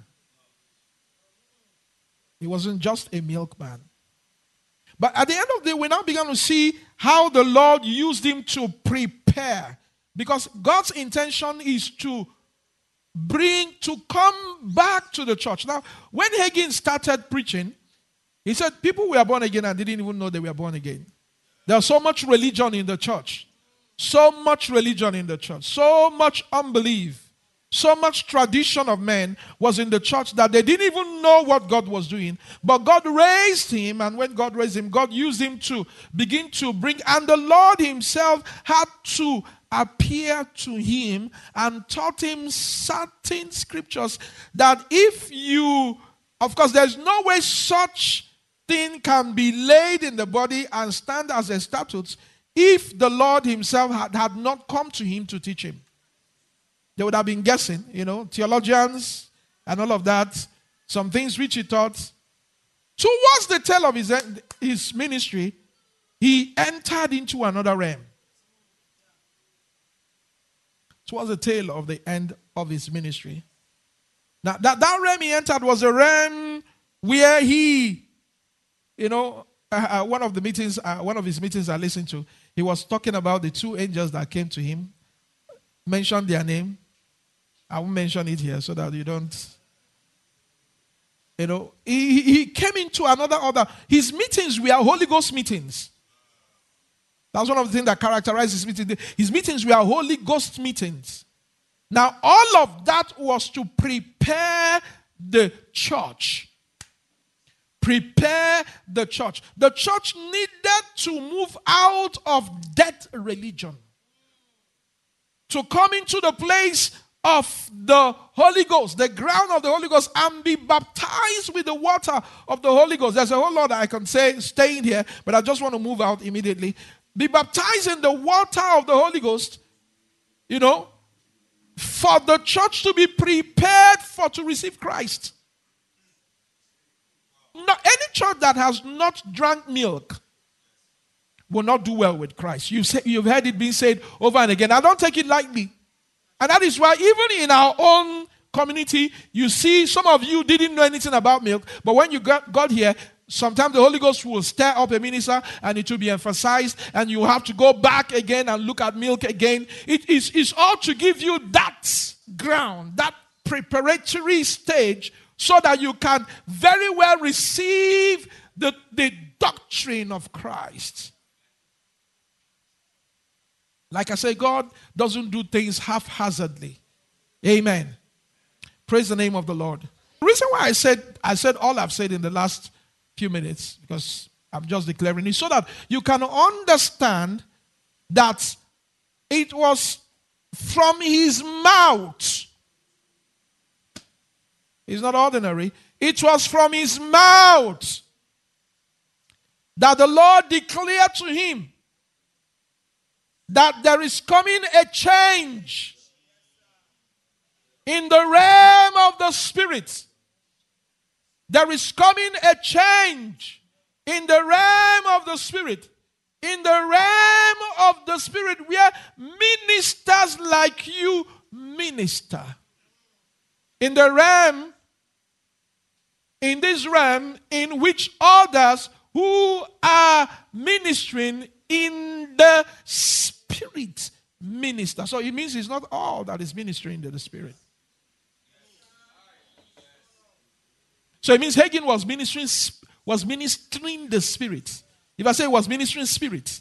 He wasn't just a milkman. But at the end of the day, we now began to see how the Lord used him to prepare. Because God's intention is to bring, to come back to the church. Now, when Hagin started preaching, he said people were born again and didn't even know they were born again. There was so much religion in the church. So much religion in the church. So much unbelief. So much tradition of men was in the church that they didn't even know what God was doing. But God raised him, and when God raised him, God used him to begin to bring, and the Lord himself had to appear to him and taught him certain scriptures that if you Of course, there's no way such thing can be laid in the body and stand as a statute if the Lord himself had, had not come to him to teach him. They would have been guessing, you know, theologians and all of that, some things which he taught. Towards the tail of his, his ministry, he entered into another realm. Towards the tail of the end of his ministry. Now, that, that realm he entered was a realm where he, you know, uh, uh, one of the meetings, uh, one of his meetings I listened to, he was talking about the two angels that came to him, mentioned their name. I won't mention it here so that you don't, you know, he, he came into another order. His meetings were Holy Ghost meetings. That's one of the things that characterizes his meetings. His meetings were Holy Ghost meetings. Now, all of that was to prepare the church. Prepare the church. The church needed to move out of dead religion, to come into the place of the Holy Ghost, the ground of the Holy Ghost, and be baptized with the water of the Holy Ghost. There's a whole lot I can say staying here, but I just want to move out immediately. Be baptized in the water of the Holy Ghost, you know, for the church to be prepared for to receive Christ. Now, any church that has not drank milk will not do well with Christ. You've, say, you've heard it being said over and again. I don't take it lightly. And that is why even in our own community, you see some of you didn't know anything about milk, but when you got, got here, sometimes the Holy Ghost will stir up a minister and it will be emphasized, and you have to go back again and look at milk again. It is it's all to give you that ground, that preparatory stage, so that you can very well receive the, the doctrine of Christ. Like I say, God doesn't do things haphazardly. Amen. Praise the name of the Lord. The reason why I said I said all I've said in the last few minutes, because I'm just declaring it, so that you can understand that it was from his mouth. It's not ordinary. It was from his mouth that the Lord declared to him that there is coming a change in the realm of the Spirit. There is coming a change in the realm of the Spirit. In the realm of the Spirit, where ministers like you minister. In the realm, in this realm in which others who are ministering in the Spirit minister. So it means it's not all that is ministering to the Spirit. So it means Hagin was ministering was ministering the Spirit. If I say was ministering Spirit,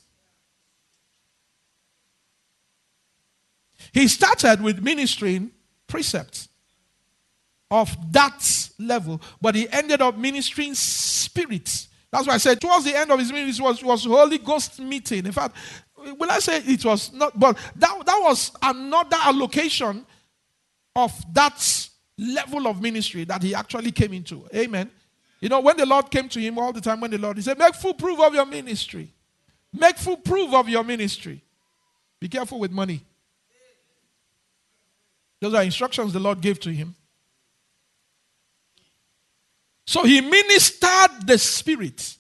he started with ministering precepts of that level, but he ended up ministering Spirit. That's why I said towards the end of his ministry was, was Holy Ghost meeting. In fact, will I say it was not, but that, that was another allocation of that level of ministry that he actually came into. Amen. You know, when the Lord came to him all the time, when the Lord, he said, make full proof of your ministry. Make full proof of your ministry. Be careful with money. Those are instructions the Lord gave to him. So he ministered the Spirit.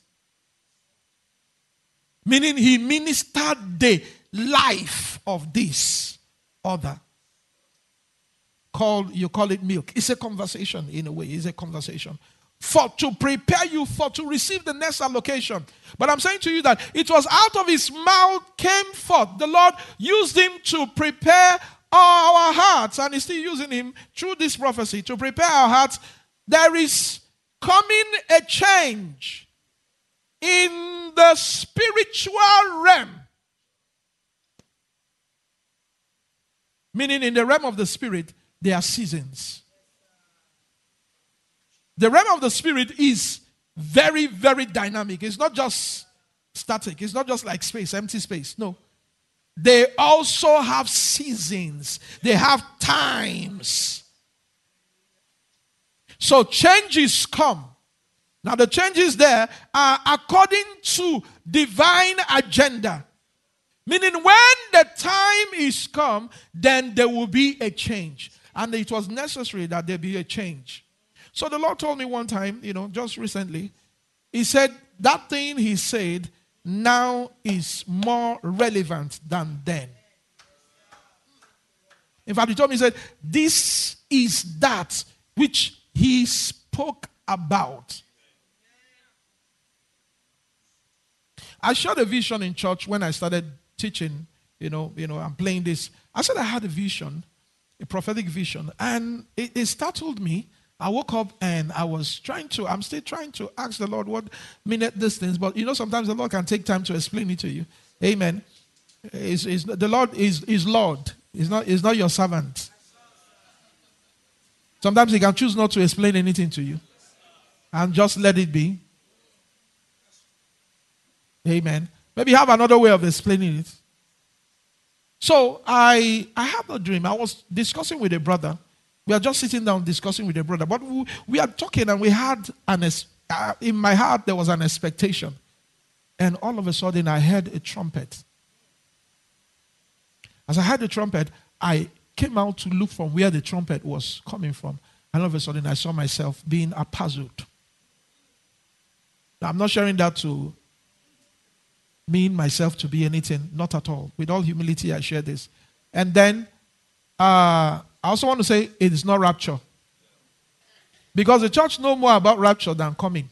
Meaning he ministered the life of this other. Called, you call it milk. It's a conversation in a way. It's a conversation. For to prepare you for to receive the next allocation. But I'm saying to you that it was out of his mouth came forth. The Lord used him to prepare our hearts. And he's still using him through this prophecy to prepare our hearts. There is coming a change in the spiritual realm. Meaning in the realm of the Spirit, there are seasons. The realm of the Spirit is very, very dynamic. It's not just static. It's not just like space, empty space. No. They also have seasons. They have times. So changes come. Now the changes there are according to divine agenda. Meaning when the time is come, then there will be a change. And it was necessary that there be a change. So the Lord told me one time, you know, just recently, He said, that thing He said now is more relevant than then. In fact, He told me, He said, this is that which He spoke about. I shared a vision in church when I started teaching, you know, you know, I'm playing this. I said I had a vision, a prophetic vision, and it, it startled me. I woke up and I was trying to, I'm still trying to ask the Lord what mean these things, but you know, sometimes the Lord can take time to explain it to you. Amen. It's, it's, the Lord is, is Lord. He's not, he's not your servant. Sometimes He can choose not to explain anything to you and just let it be. Amen. Maybe you have another way of explaining it. So I I had a dream. I was discussing with a brother. We are just sitting down discussing with a brother. But we, we are talking and we had an, uh, in my heart there was an expectation. And all of a sudden I heard a trumpet. As I heard the trumpet, I came out to look from where the trumpet was coming from. And all of a sudden I saw myself being apazoed. Now I'm not sharing that to mean myself to be anything, not at all. With all humility, I share this. And then, uh, I also want to say it is not rapture. Because the church knows more about rapture than coming.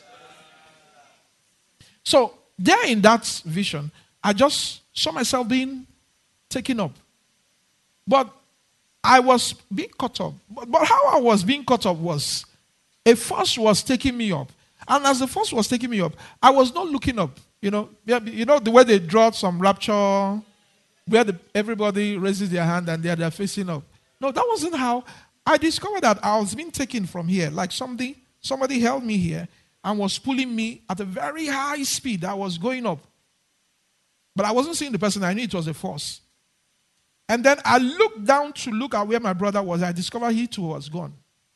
So, there in that vision, I just saw myself being taken up. But I was being caught up. But, but how I was being caught up was, a force was taking me up. And as the force was taking me up, I was not looking up. You know, you know the way they draw some rapture, where the, everybody raises their hand and they are they're facing up. No, that wasn't how. I discovered that I was being taken from here. Like somebody, somebody held me here and was pulling me at a very high speed. I was going up. But I wasn't seeing the person. I knew it was a force. And then I looked down to look at where my brother was. I discovered he too was gone.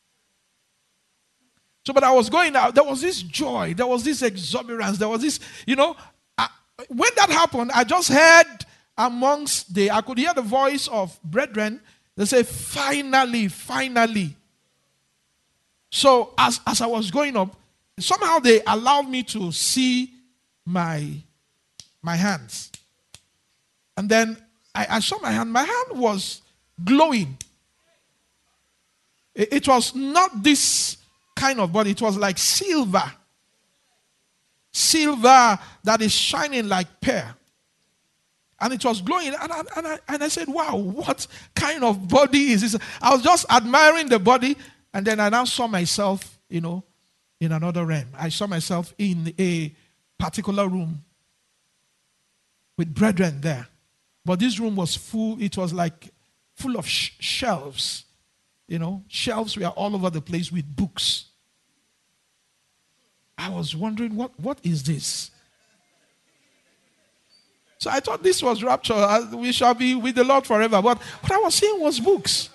So, but I was going out. There was this joy. There was this exuberance. There was this, you know. I, when that happened, I just heard amongst the, I could hear the voice of brethren. They say, finally, finally. So, as, as I was going up, somehow they allowed me to see my, my hands. And then I, I saw my hand. My hand was glowing. It, it was not this kind of body. It was like silver. Silver that is shining like pearl. And it was glowing. And I, and, I, and I said, wow, what kind of body is this? I was just admiring the body. And then I now saw myself, you know, in another realm. I saw myself in a particular room with brethren there. But this room was full. It was like full of sh- shelves. You know, shelves were all over the place with books. I was wondering, what, what is this? So I thought this was rapture. We shall be with the Lord forever. But what I was seeing was books.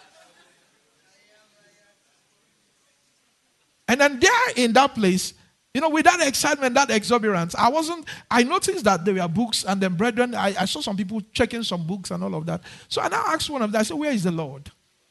And then there in that place, you know, with that excitement, that exuberance, I wasn't, I noticed that there were books, and then brethren, I, I saw some people checking some books and all of that. So I now asked one of them, I said, where is the Lord?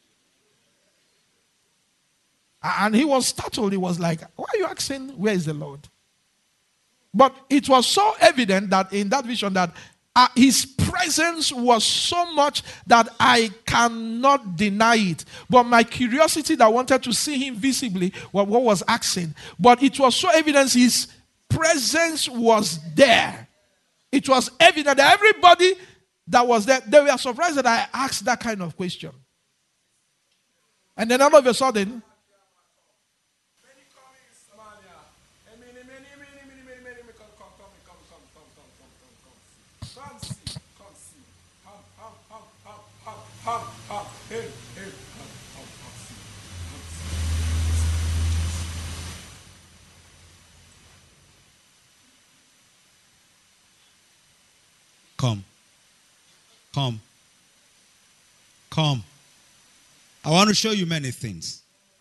And he was startled. He was like, why are you asking, where is the Lord? But it was so evident that in that vision that uh, his presence was so much that I cannot deny it. But my curiosity that wanted to see him visibly was what was asking. But it was so evident his presence was there. It was evident that everybody that was there, they were surprised that I asked that kind of question. And then all of a sudden, Come. Come. Come. I want to show you many things.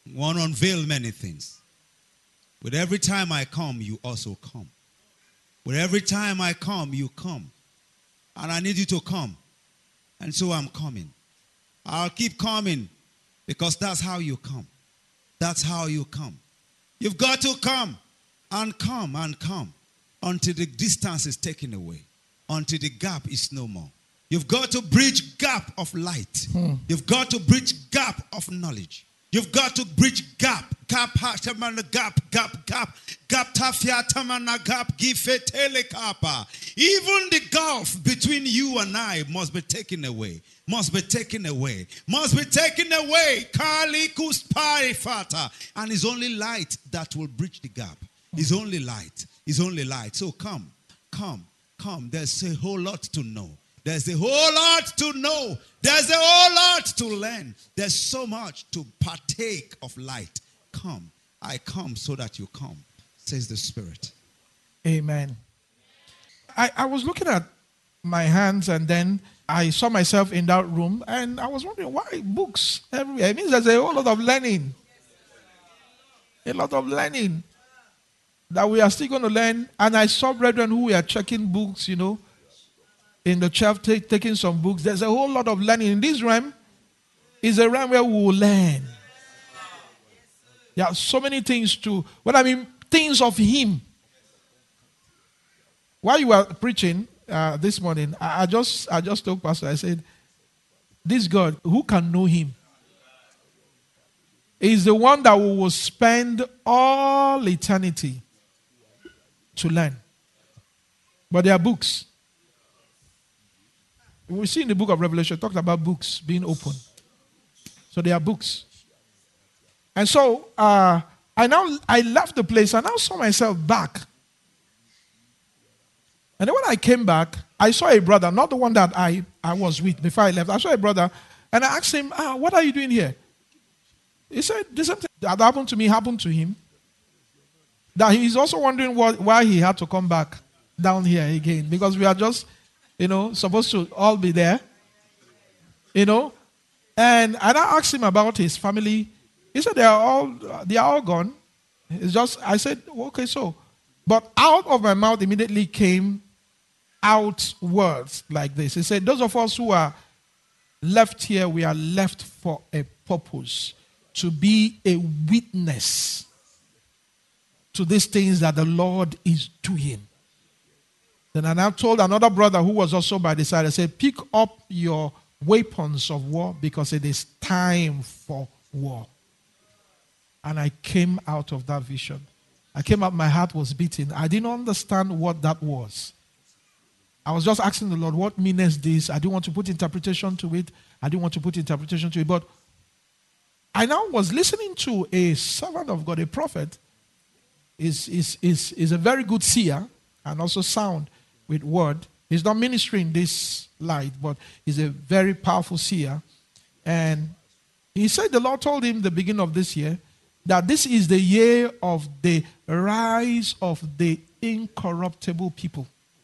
want to unveil many things. With every time I come, you also come. With every time I come, you come. And I need you to come. And so I'm coming. I'll keep coming because that's how you come. That's how you come. You've got to come and come and come until the distance is taken away, until the gap is no more. You've got to bridge gap of light. Hmm. You've got to bridge gap of knowledge. You've got to bridge gap. Gap, gap, gap, gap, gap, tafia, tamana, gap, gife, telekapa. Even the gulf between you and I must be taken away. Must be taken away. Must be taken away. Kali kuspari fata. And it's only light that will bridge the gap. It's only light. It's only light. So come, come, come. There's a whole lot to know. There's a whole lot to know. There's a whole lot to learn. There's so much to partake of light. Come. I come so that you come, says the Spirit. Amen. I, I was looking at my hands and then I saw myself in that room and I was wondering why books everywhere. It means there's a whole lot of learning. A lot of learning that we are still going to learn. And I saw brethren who were checking books, you know, in the church, take, taking some books. There's a whole lot of learning. In this realm, is a realm where we will learn. There are so many things to, what I mean, things of Him. While you were preaching uh, this morning, I, I just I just told Pastor, I said, this God, who can know Him? Is the one that we will spend all eternity to learn. But there are books. We see in the book of Revelation, it talks about books being open. So there are books. And so uh, I now I left the place. I now saw myself back. And then when I came back, I saw a brother, not the one that I, I was with before I left. I saw a brother, and I asked him, ah, what are you doing here? He said, the same thing that happened to me happened to him. That he's also wondering what, why he had to come back down here again. Because we are just, you know, supposed to all be there. You know. And, and I asked him about his family. He said they are all they are all gone. It's just, I said, okay, so. But out of my mouth immediately came out words like this. He said, those of us who are left here, we are left for a purpose. To be a witness to these things that the Lord is doing. Then I now told another brother who was also by the side, I said, pick up your weapons of war because it is time for war. And I came out of that vision. I came out, my heart was beating. I didn't understand what that was. I was just asking the Lord, what means this? I didn't want to put interpretation to it. I didn't want to put interpretation to it. But I now was listening to a servant of God, a prophet. Is is is is a very good seer and also sound with word. He's not ministering this light, but he's a very powerful seer. And he said the Lord told him the beginning of this year that this is the year of the rise of the incorruptible people.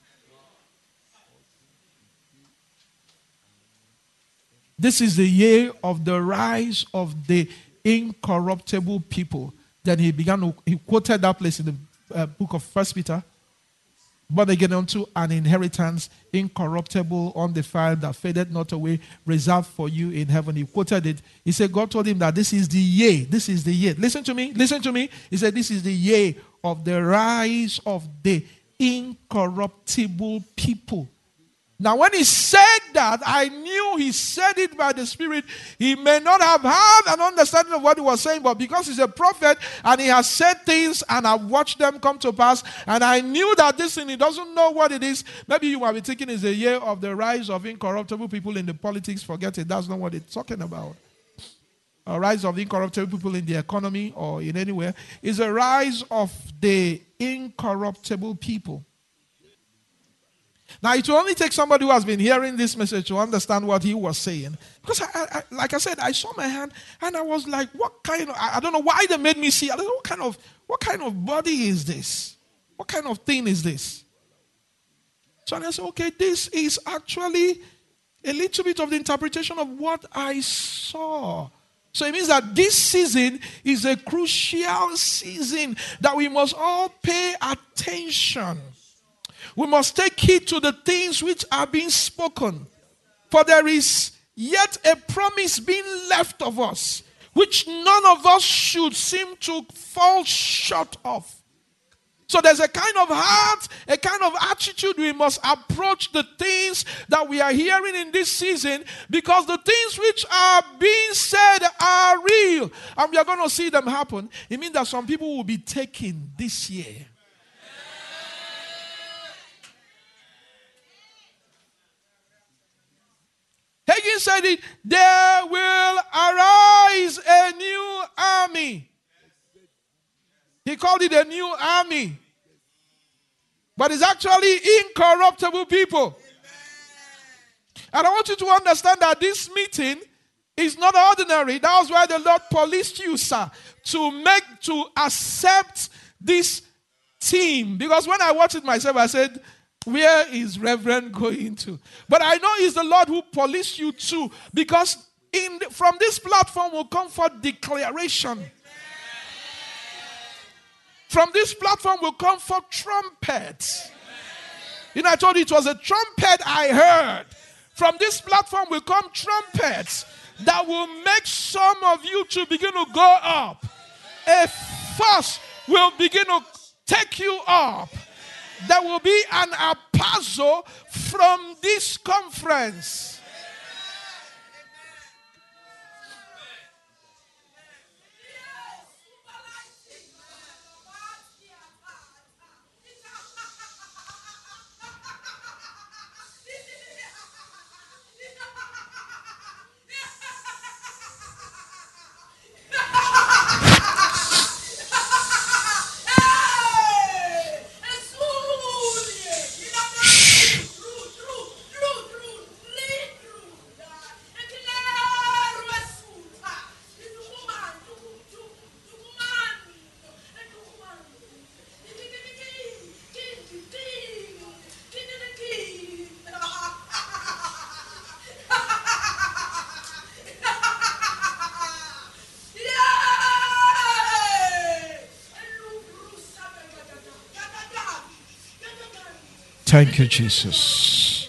This is the year of the rise of the incorruptible people. Then he began to, he quoted that place in the uh, book of First Peter. But again unto an inheritance incorruptible, undefiled, that fadeth not away, reserved for you in heaven. He quoted it. He said, God told him that this is the year. This is the year. Listen to me. Listen to me. He said, this is the year of the rise of the incorruptible people. Now, when he said that, I knew he said it by the Spirit. He may not have had an understanding of what he was saying, but because he's a prophet and he has said things and I've watched them come to pass, and I knew that this thing, he doesn't know what it is. Maybe you might be thinking it's a year of the rise of incorruptible people in the politics. Forget it. That's not what it's talking about. A rise of incorruptible people in the economy or in anywhere. It's a rise of the incorruptible people. Now, it will only take somebody who has been hearing this message to understand what he was saying. Because, I, I, like I said, I saw my hand and I was like, what kind of, I, I don't know why they made me see. I don't know what kind of, what kind of body is this? What kind of thing is this? So I said, okay, this is actually a little bit of the interpretation of what I saw So it means that this season is a crucial season that we must all pay attention. We must take heed to the things which are being spoken. For there is yet a promise being left of us, which none of us should seem to fall short of. So there's a kind of heart, a kind of attitude we must approach the things that we are hearing in this season, because the things which are being said are real. And we are going to see them happen. It means that some people will be taken this year. Hagin said it, there will arise a new army. He called it a new army. But it's actually incorruptible people. And I want you to understand that this meeting is not ordinary. That's why the Lord policed you, sir, to make, to accept this team. Because when I watched it myself, I said, where is Reverend going to? But I know it's the Lord who policed you too. Because in the, from this platform will come forth declaration. From this platform will come forth trumpets. You know, I told you it was a trumpet I heard. From this platform will come trumpets that will make some of you to begin to go up. A force will begin to take you up. There will be an apazo from this conference. Thank you, Jesus.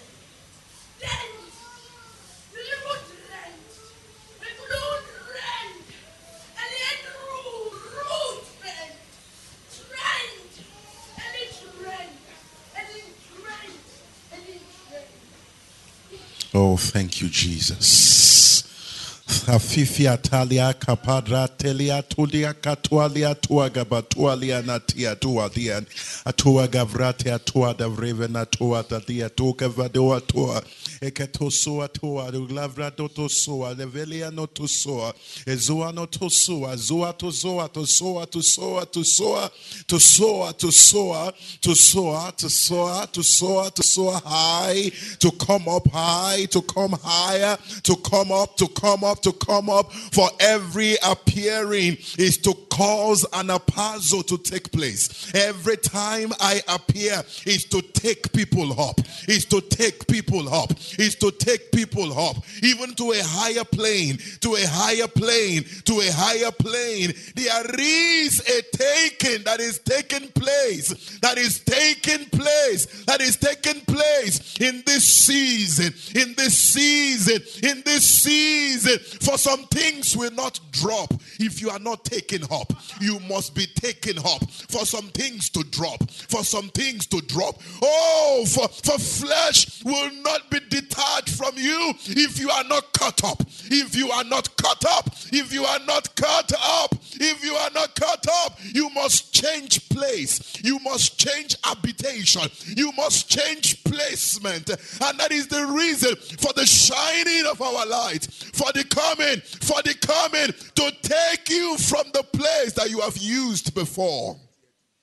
Oh, thank you, Jesus. Afifia talia kapadra telia tulia katualia tuaga batualia natia tuadian atua gavrate atua davrevena atua tadia tuka vadoa tua ekatosoa tua glavra tosoa levelia no tosoa ezoa no tosoa zoa tozoa tosoa tosoa tosoa tosoa tosoa tosoa tosoa tosoa tosoa high, to come up high, to come higher, to come up, to come up, to come up. For every appearing is to cause an apazo to take place. Every time I appear is to take people up, is to take people up, is to take people up, even to a higher plane, to a higher plane, to a higher plane. There is a taking that is taking place, that is taking place, that is taking place in this season, in this season, in this season. For some things will not drop if you are not taken up. You must be taken up for some things to drop, for some things to drop. Oh, for, for flesh will not be detached from you if you are not cut up. If you are not cut up, if you are not cut up, if you are not cut up, you must change place. You must change habitation. You must change placement. And that is the reason for the shining of our light, for the coming, for the coming to take you from the place that you have used before.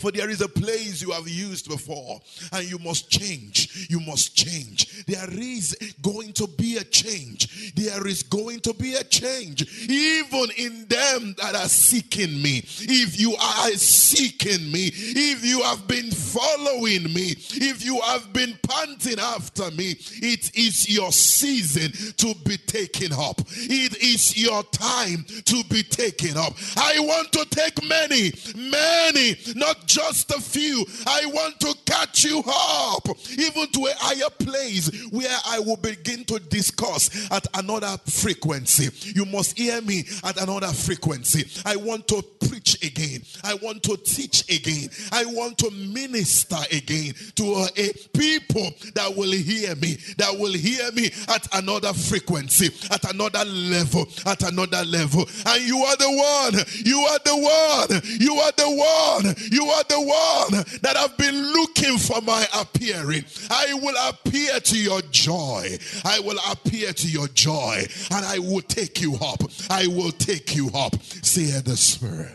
For there is a place you have used before, and you must change. You must change. There is going to be a change. There is going to be a change. Even in them that are seeking me. If you are seeking me, if you have been following me, if you have been panting after me, it is your season to be taken up. It is your time to be taken up. I want to take many, many, not just a few. I want to catch you up, even to a higher place where I will begin to discuss at another frequency. You must hear me at another frequency. I want to preach again. I want to teach again. I want to minister again to a, a people that will hear me, that will hear me at another frequency, at another level, at another level. And you are the one, you are the one, you are the one, you are the one that have been looking for my appearing. I will appear to your joy. I will appear to your joy, and I will take you up. I will take you up, saith the Spirit.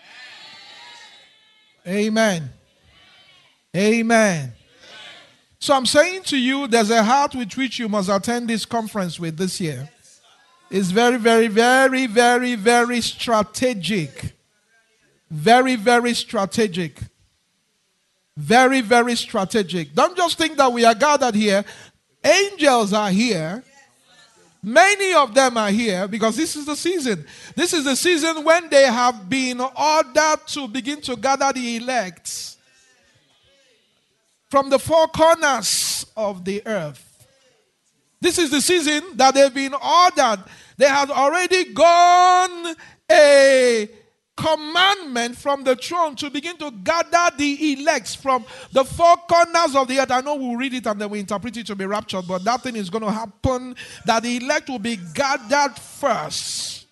Amen. Amen. So I'm saying to you, there's a heart with which you must attend this conference with this year. It's very, very, very, very, very strategic. Very, very strategic. Very, very strategic. Don't just think that we are gathered here. Angels are here. Many of them are here because this is the season. This is the season when they have been ordered to begin to gather the elect from the four corners of the earth. This is the season that they've been ordered. They have already gone a commandment from the throne to begin to gather the elects from the four corners of the earth. I know we'll read it and then we interpret it to be raptured, but that thing is going to happen, that the elect will be gathered first.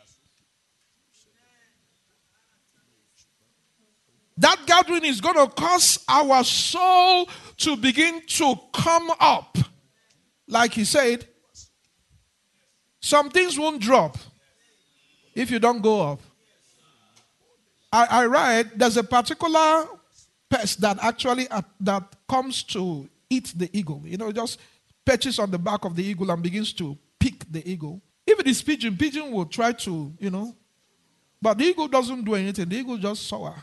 That gathering is going to cause our soul to begin to come up. Like he said, some things won't drop if you don't go up. I, I read there's a particular pest that actually uh, that comes to eat the eagle. You know, it just perches on the back of the eagle and begins to pick the eagle. If it is pigeon, pigeon will try to, you know, but the eagle doesn't do anything. The eagle just soar.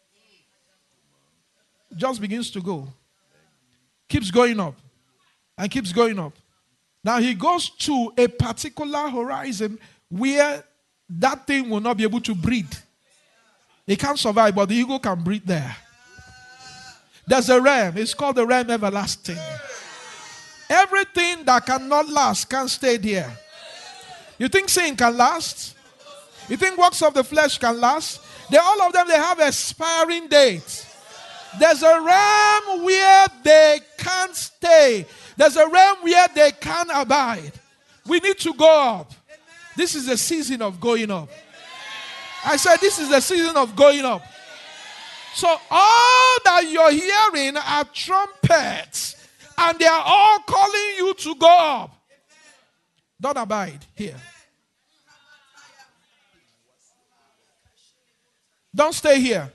Just begins to go. Keeps going up. And keeps going up. Now he goes to a particular horizon where that thing will not be able to breathe. It can't survive, but the eagle can breathe there. There's a realm. It's called the realm everlasting. Everything that cannot last can stay there. You think sin can last? You think works of the flesh can last? They, all of them, they have expiring dates. There's a realm where they can't stay. There's a realm where they can't abide. We need to go up. This is the season of going up. I said this is the season of going up. So all that you're hearing are trumpets, and they are all calling you to go up. Don't abide here. Don't stay here.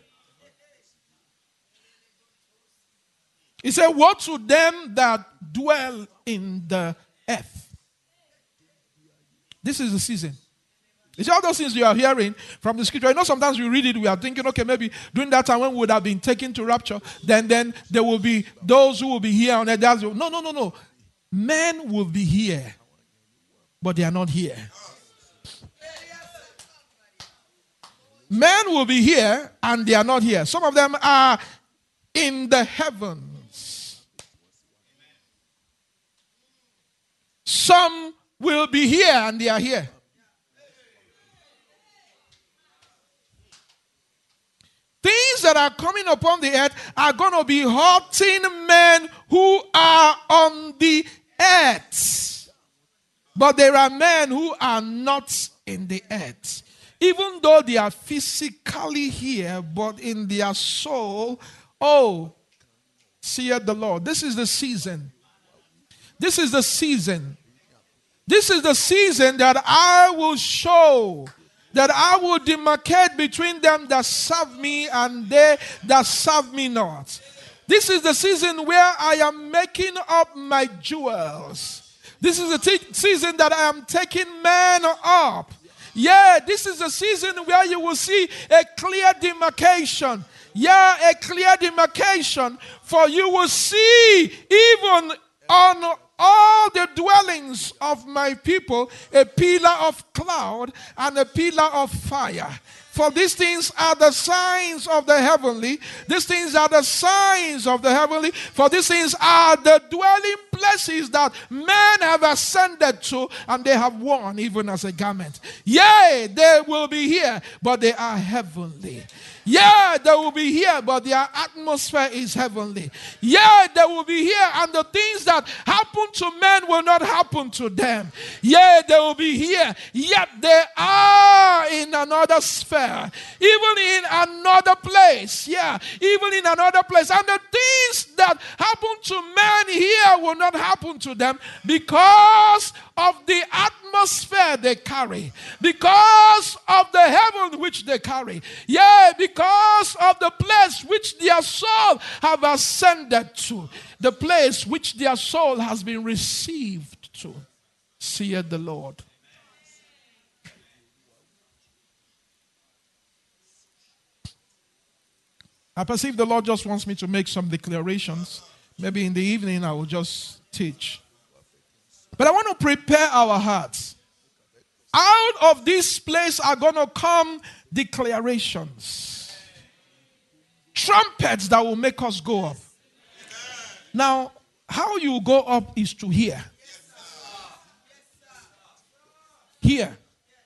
He said, woe to them that dwell in the earth. This is the season. It's all those things you are hearing from the scripture. You know, sometimes we read it, we are thinking, okay, maybe during that time when we would have been taken to rapture, then, then there will be those who will be here on earth. No, no, no, no. Men will be here, but they are not here. Men will be here, and they are not here. Some of them are in the heavens. Some will be here, and they are here. Things that are coming upon the earth are going to be hurting men who are on the earth. But there are men who are not in the earth. Even though they are physically here, but in their soul, oh, saith the Lord. This is the season. This is the season. This is the season that I will show that I will demarcate between them that serve me and they that serve me not. This is the season where I am making up my jewels. This is the t- season that I am taking men up. Yeah, this is the season where you will see a clear demarcation. Yeah, a clear demarcation. For you will see even on all the dwellings of my people a pillar of cloud and a pillar of fire. For these things are the signs of the heavenly. These things are the signs of the heavenly. For these things are the dwelling places that men have ascended to and they have worn even as a garment. Yea, they will be here, but they are heavenly. Yeah, they will be here, but their atmosphere is heavenly. Yeah, they will be here, and the things that happen to men will not happen to them. Yeah, they will be here, yet they are in another sphere, even in another place. Yeah, even in another place. And the things that happen to men here will not happen to them because of the atmosphere they carry, because of the heaven which they carry. Yeah, because of the place which their soul have ascended to, the place which their soul has been received to, saith the Lord. I perceive the Lord just wants me to make some declarations. Maybe in the evening I will just teach. But I want to prepare our hearts. Out of this place are going to come declarations. Trumpets that will make us go up. Now, how you go up is to hear. Hear.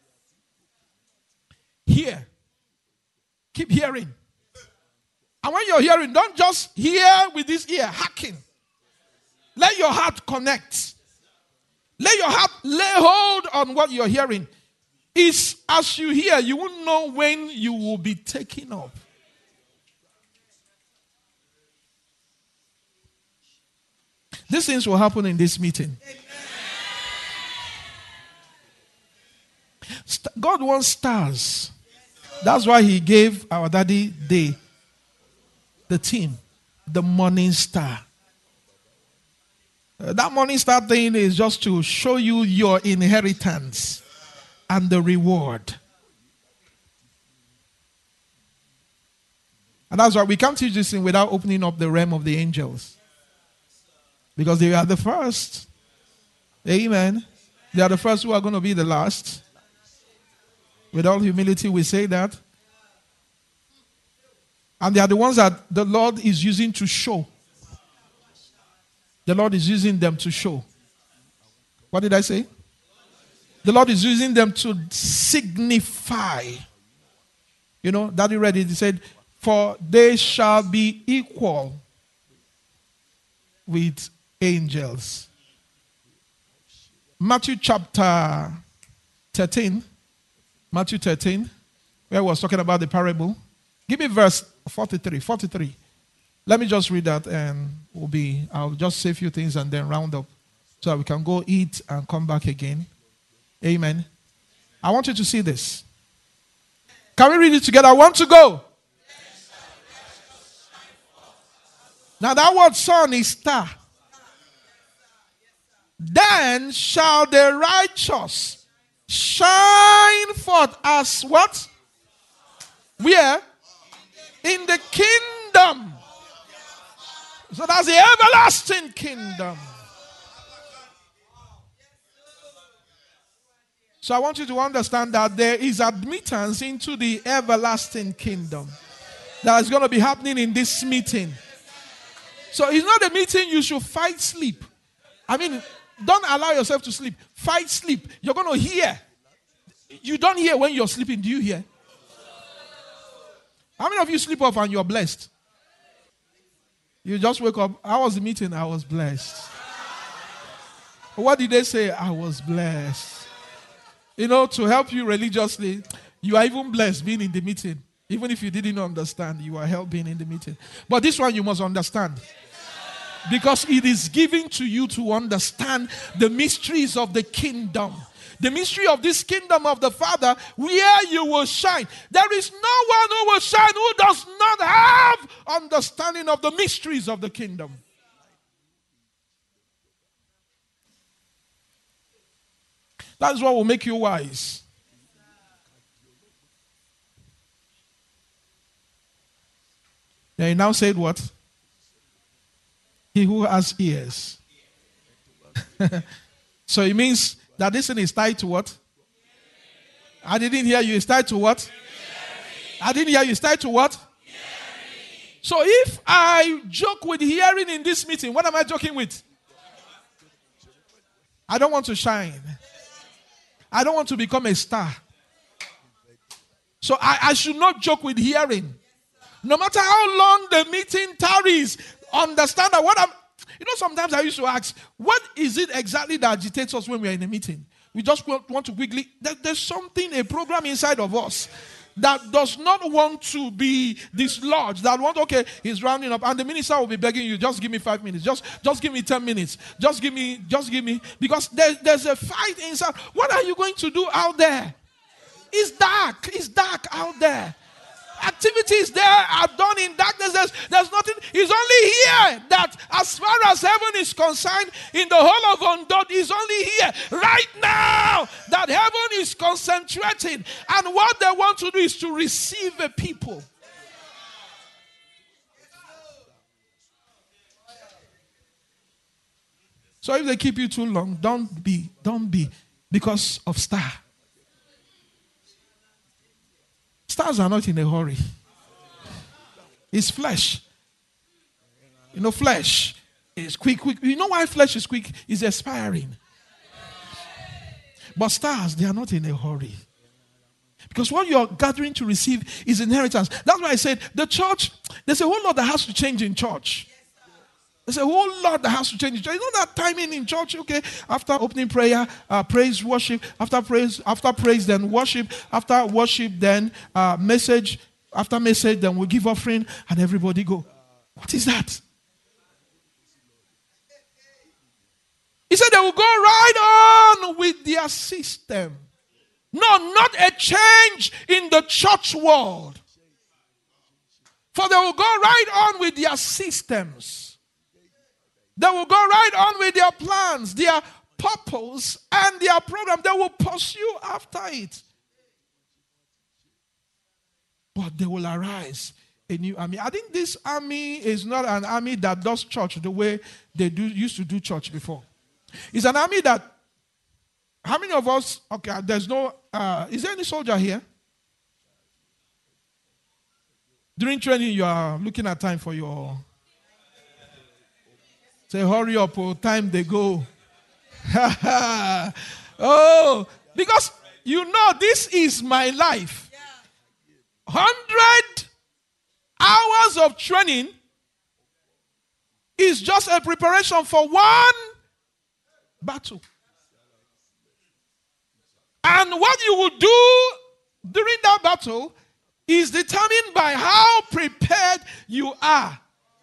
Hear. Keep hearing. And when you're hearing, don't just hear with this ear, hacking. Let your heart connect. Let your heart lay hold on what you're hearing. It's as you hear, you won't know when you will be taken up. These things will happen in this meeting. God wants stars. That's why he gave our daddy day, the team, the morning star. Uh, that morning star thing is just to show you your inheritance and the reward. And that's why we can't teach this thing without opening up the realm of the angels. Because they are the first. Amen. They are the first who are going to be the last. With all humility, we say that. And they are the ones that the Lord is using to show. The Lord is using them to show. What did I say? The Lord is using them to signify. You know, Daddy read it. He said, for they shall be equal with angels. Matthew chapter thirteen. Matthew thirteen, where I was talking about the parable. Give me verse forty-three. forty-three. Let me just read that and we'll be, I'll just say a few things and then round up so that we can go eat and come back again. Amen. I want you to see this. Can we read it together? I want to go. Now that word sun is star. Then shall the righteous shine forth as what? Where? In the kingdom. So that's the everlasting kingdom. So I want you to understand that there is admittance into the everlasting kingdom that is going to be happening in this meeting. So it's not a meeting you should fight sleep. I mean, don't allow yourself to sleep. Fight sleep. You're going to hear. You don't hear when you're sleeping. Do you hear? How many of you sleep off and you're blessed? You just wake up. How was the meeting? I was blessed. What did they say? I was blessed. You know, to help you religiously, you are even blessed being in the meeting. Even if you didn't understand, you are helped being in the meeting. But this one you must understand. Because it is given to you to understand the mysteries of the kingdom. The mystery of this kingdom of the Father, where you will shine. There is no one who will shine who does not have understanding of the mysteries of the kingdom. That's what will make you wise. Then he now said what? He who has ears. So it means that this thing is tied to what? I didn't hear you. It's tied to what? I didn't hear you. It's tied to what? So if I joke with hearing in this meeting, what am I joking with? I don't want to shine. I don't want to become a star. So I, I should not joke with hearing. No matter how long the meeting tarries, understand that what I'm... You know, sometimes I used to ask, what is it exactly that agitates us when we are in a meeting? We just want to quickly... There, there's something, a program inside of us that does not want to be dislodged, that want, okay, he's rounding up, and the minister will be begging you, just give me five minutes, just, just give me ten minutes, just give me, just give me, because there, there's a fight inside. What are you going to do out there? It's dark, it's dark out there. Activities there are done in darkness. There's, there's nothing. It's only here that as far as heaven is concerned, in the whole of Undod, is only here right now that heaven is concentrating. And what they want to do is to receive a people. So if they keep you too long, don't be, don't be because of star. Stars are not in a hurry. It's flesh. You know, flesh is quick, quick. You know why flesh is quick? It's expiring. But stars, they are not in a hurry. Because what you are gathering to receive is inheritance. That's why I said the church, there's a whole lot that has to change in church. There's a whole lot that has to change in church. You know that timing in church, okay? After opening prayer, uh, praise, worship. After praise, after praise, then worship. After worship, then uh, message. After message, then we give offering and everybody go. What is that? He said they will go right on with their system. No, not a change in the church world. For they will go right on with their systems. They will go right on with their plans, their purpose, and their program. They will pursue after it. But they will arise a new army. I think this army is not an army that does church the way they do used to do church before. It's an army that, how many of us, okay, there's no, uh, is there any soldier here? During training, you are looking at time for your... Say, hurry up, oh, time they go. Oh, because you know this is my life. Hundred hours of training is just a preparation for one battle. And what you will do during that battle is determined by how prepared you are.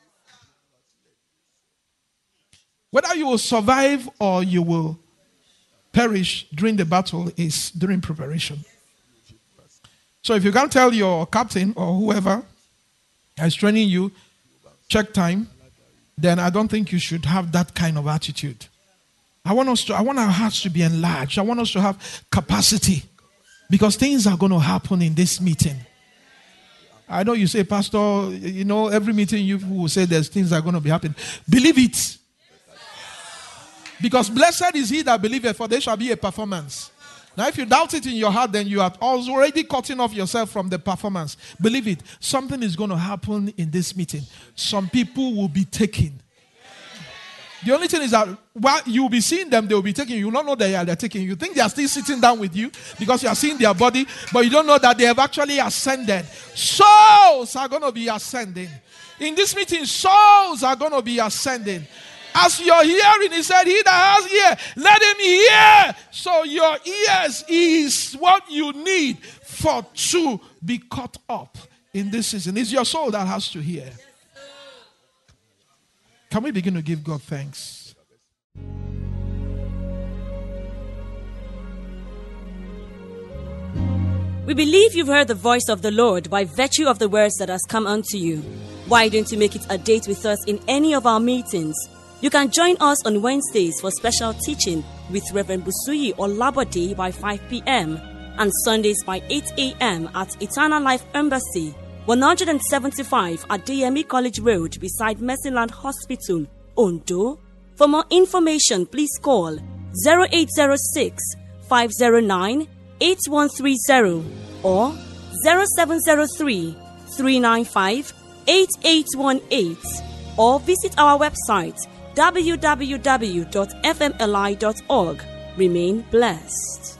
Whether you will survive or you will perish during the battle is during preparation. So if you can't tell your captain or whoever is training you, check time, then I don't think you should have that kind of attitude. I want us to, I want our hearts to be enlarged. I want us to have capacity because things are going to happen in this meeting. I know you say, Pastor, you know, every meeting you will say there's things that are going to be happening. Believe it. Because blessed is he that believeth, for there shall be a performance. Now, if you doubt it in your heart, then you are already cutting off yourself from the performance. Believe it. Something is going to happen in this meeting. Some people will be taken. The only thing is that while you will be seeing them, they will be taking you. You will not know they are they're taking you. You think they are still sitting down with you because you are seeing their body, but you don't know that they have actually ascended. Souls are going to be ascending. In this meeting, souls are going to be ascending. As you're hearing, he said, he that has ear, let him hear. So your ears is what you need for to be caught up in this season. It's your soul that has to hear. Can we begin to give God thanks? We believe you've heard the voice of the Lord by virtue of the words that has come unto you. Why don't you make it a date with us in any of our meetings? You can join us on Wednesdays for special teaching with Reverend Busuyi Olabode by five p.m. and Sundays by eight a.m. at Eternal Life Embassy, one seventy-five at Adeyemi College Road beside Mercyland Hospital, Ondo. For more information, please call zero eight zero six, five zero nine, eight one three zero or zero seven zero three, three nine five, eight eight one eight or visit our website w w w dot f m l i dot org. Remain blessed.